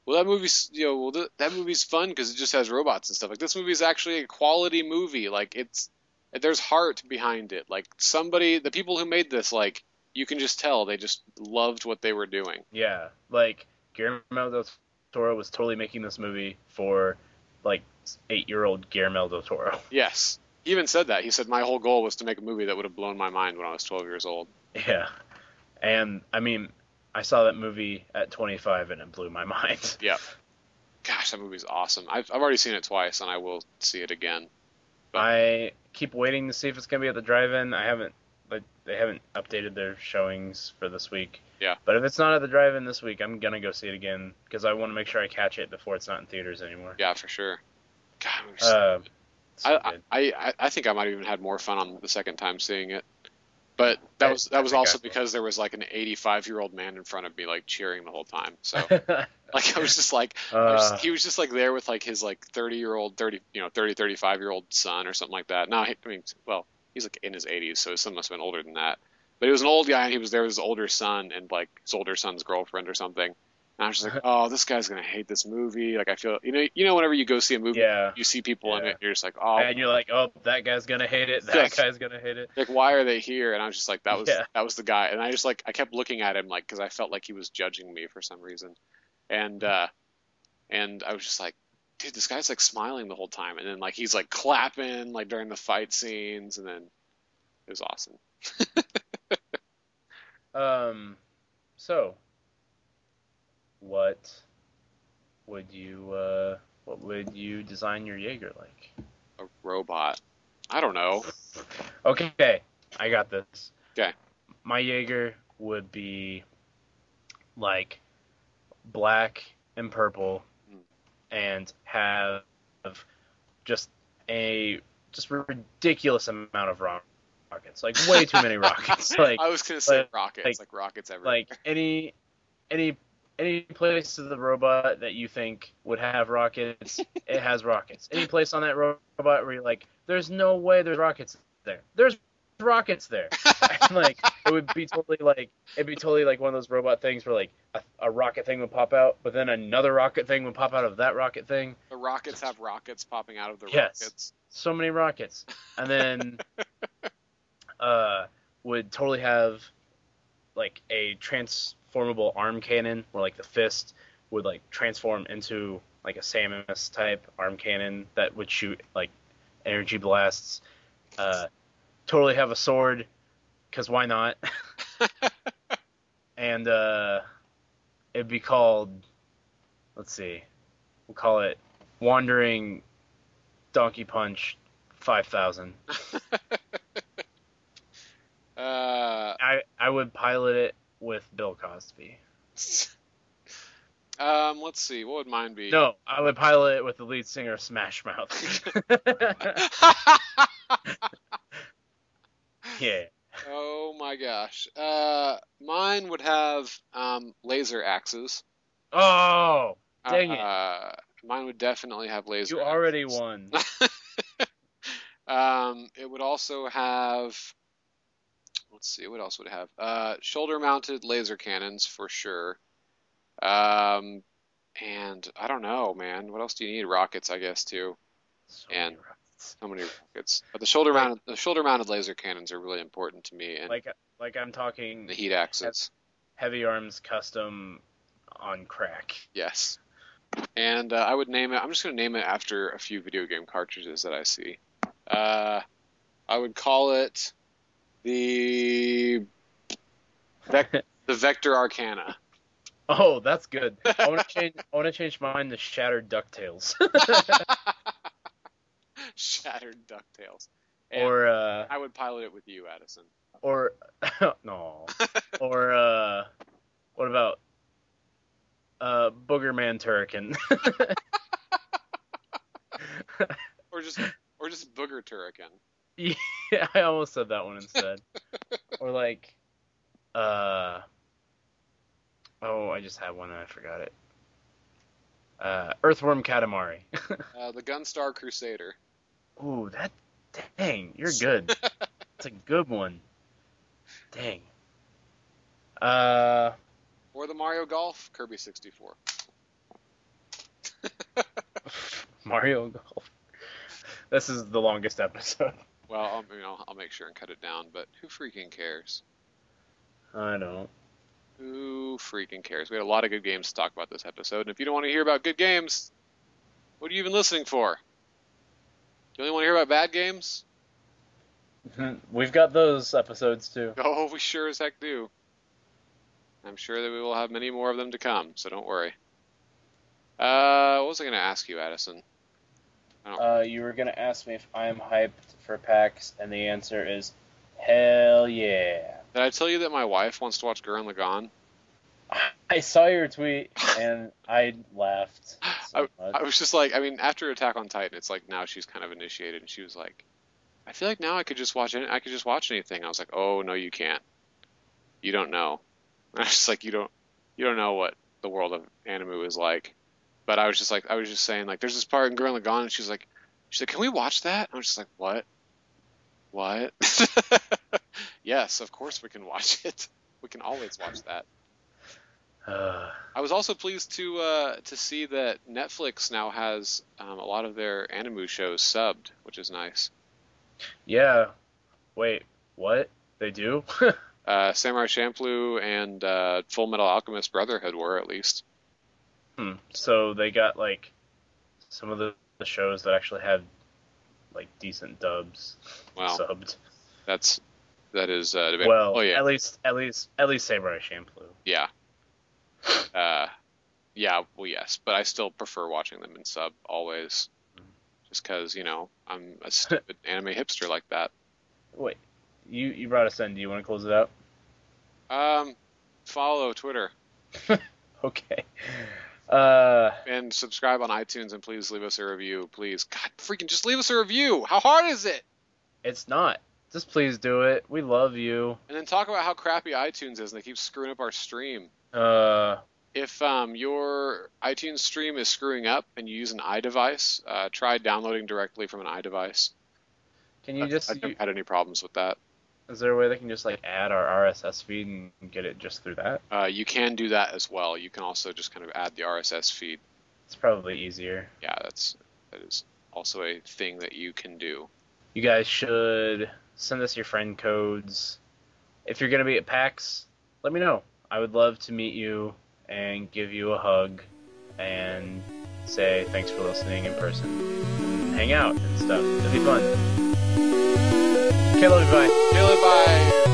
Well, that movie's that movie's fun because it just has robots and stuff. Like this movie's actually a quality movie. Like there's heart behind it. Like the people who made this, like you can just tell they just loved what they were doing. Yeah, like Guillermo del Toro was totally making this movie for like 8-year-old Guillermo del Toro. Yes, he even said that. He said my whole goal was to make a movie that would have blown my mind when I was 12 years old. Yeah, and I mean, I saw that movie at 25 and it blew my mind. Yeah. Gosh, that movie's awesome. I've already seen it twice and I will see it again. But I keep waiting to see if it's gonna be at the drive-in. They haven't updated their showings for this week. yeah. But if it's not at the drive-in this week, I'm gonna go see it again because I want to make sure I catch it before it's not in theaters anymore. Yeah, for sure. God, it was So I, good. I think I might have even had more fun on the second time seeing it. But that was I think also I- because there was like an 85-year-old man in front of me like cheering the whole time. So like I was just like he was just like there with like his like 35-year-old son or something like that. No, I mean, well, he's like in his 80s, so his son must have been older than that. But he was an old guy and he was there with his older son and like his older son's girlfriend or something. And I was just like, oh, this guy's gonna hate this movie. Like I feel, whenever you go see a movie, Yeah. you see people in Yeah. it, you're just like, oh, And you're like, oh, that guy's gonna hate it. That Yes. guy's gonna hate it. like why are they here? And I was just like, that Yeah. was the guy. And I just like I kept looking at him like because I felt like he was judging me for some reason. And I was just like, dude, this guy's like smiling the whole time. And then like he's like clapping like during the fight scenes, and then it was awesome. So, what would you design your Jaeger like? A robot. I don't know. Okay, I got this. Okay. My Jaeger would be like black and purple, and have just ridiculous amount of rockets, like way too many rockets. Like I was gonna say like- rockets, like rockets everywhere. like any place of the robot that you think would have rockets, it has rockets. Any place on that robot where you're like, there's no way there's rockets there. There's rockets there. And like it'd be totally like one of those robot things where like a rocket thing would pop out, but then another rocket thing would pop out of that rocket thing. The rockets have rockets popping out of the Yes. rockets. So many rockets. And then would totally have like a transformable arm cannon where like the fist would like transform into like a Samus type arm cannon that would shoot like energy blasts. Totally have a sword, because why not? And it'd be called, let's see, we'll call it Wandering Donkey Punch 5000. I would pilot it with Bill Cosby. Let's see. What would mine be? No, I would pilot it with the lead singer of Smash Mouth. Yeah. Oh my gosh. Mine would have laser axes. Oh, dang it. Mine would definitely have laser You axes. already won. It would also have. Let's see. What else would it have? Shoulder-mounted laser cannons for sure. And I don't know, man. What else do you need? Rockets, I guess, too. So And- many rockets. So many rockets. But the shoulder-mounted laser cannons are really important to me, and Like I'm talking the heat axes. heavy arms custom on crack. Yes. And I would name it. I'm just going to name it after a few video game cartridges that I see. I would call it the Vector Arcana. Oh, that's good. I want to change mine to Shattered Ducktales. Shattered Ducktales. And or I would pilot it with you, Addison. or no. Or what about Boogerman Turrican? Or just Booger Turrican. Yeah, I almost said that one instead. Or like oh, I just had one and I forgot it. Earthworm Katamari. The Gunstar Crusader. Ooh, dang, you're good. That's a good one. Dang. Or the Mario Golf Kirby 64. Mario Golf. This is the longest episode. Well, I'll make sure and cut it down, but who freaking cares? I don't. Who freaking cares? We had a lot of good games to talk about this episode, and if you don't want to hear about good games, what are you even listening for? You only want to hear about bad games? We've got those episodes too. Oh, we sure as heck do. I'm sure that we will have many more of them to come, so don't worry. What was I going to ask you, Addison? You were going to ask me if I'm hyped for PAX, and the answer is hell yeah. Did I tell you that my wife wants to watch Gurren Lagann? I saw your tweet, and I laughed so much. I was just like, after Attack on Titan, it's like now she's kind of initiated, and she was like, I feel like now I could just watch anything. I was like, oh, no, you can't. You don't know. And I was just like, you don't know what the world of anime is like. But I was just saying, like, there's this part in Gurren Lagann, and she's like, can we watch that? I was just like, what? What? Yes, of course we can watch it. We can always watch that. I was also pleased to see that Netflix now has a lot of their anime shows subbed, which is nice. Yeah. Wait, what? They do? Samurai Champloo and Full Metal Alchemist Brotherhood were, at least. So they got, like, some of the shows that actually had, like, decent dubs subbed. That is debatable. Well, yeah. at least Samurai Champloo. Yeah. Well, yes, but I still prefer watching them in sub always, just because I'm a stupid anime hipster like that. Wait, you brought us in. Do you want to close it out? Follow Twitter. Okay. And subscribe on iTunes, and please leave us a review. Please, God, freaking just leave us a review. How hard is it? It's not. Just please do it. We love you. And then talk about how crappy iTunes is, and they keep screwing up our stream. If your iTunes stream is screwing up and you use an iDevice, try downloading directly from an iDevice. Can you I haven't had any problems with that. Is there a way they can just like add our RSS feed and get it just through that? You can do that as well. You can also just kind of add the RSS feed. It's probably easier. Yeah, that is also a thing that you can do. You guys should send us your friend codes. If you're going to be at PAX, let me know. I would love to meet you and give you a hug and say thanks for listening in person and hang out and stuff. It'll be fun. Okay, love you, bye. Bye.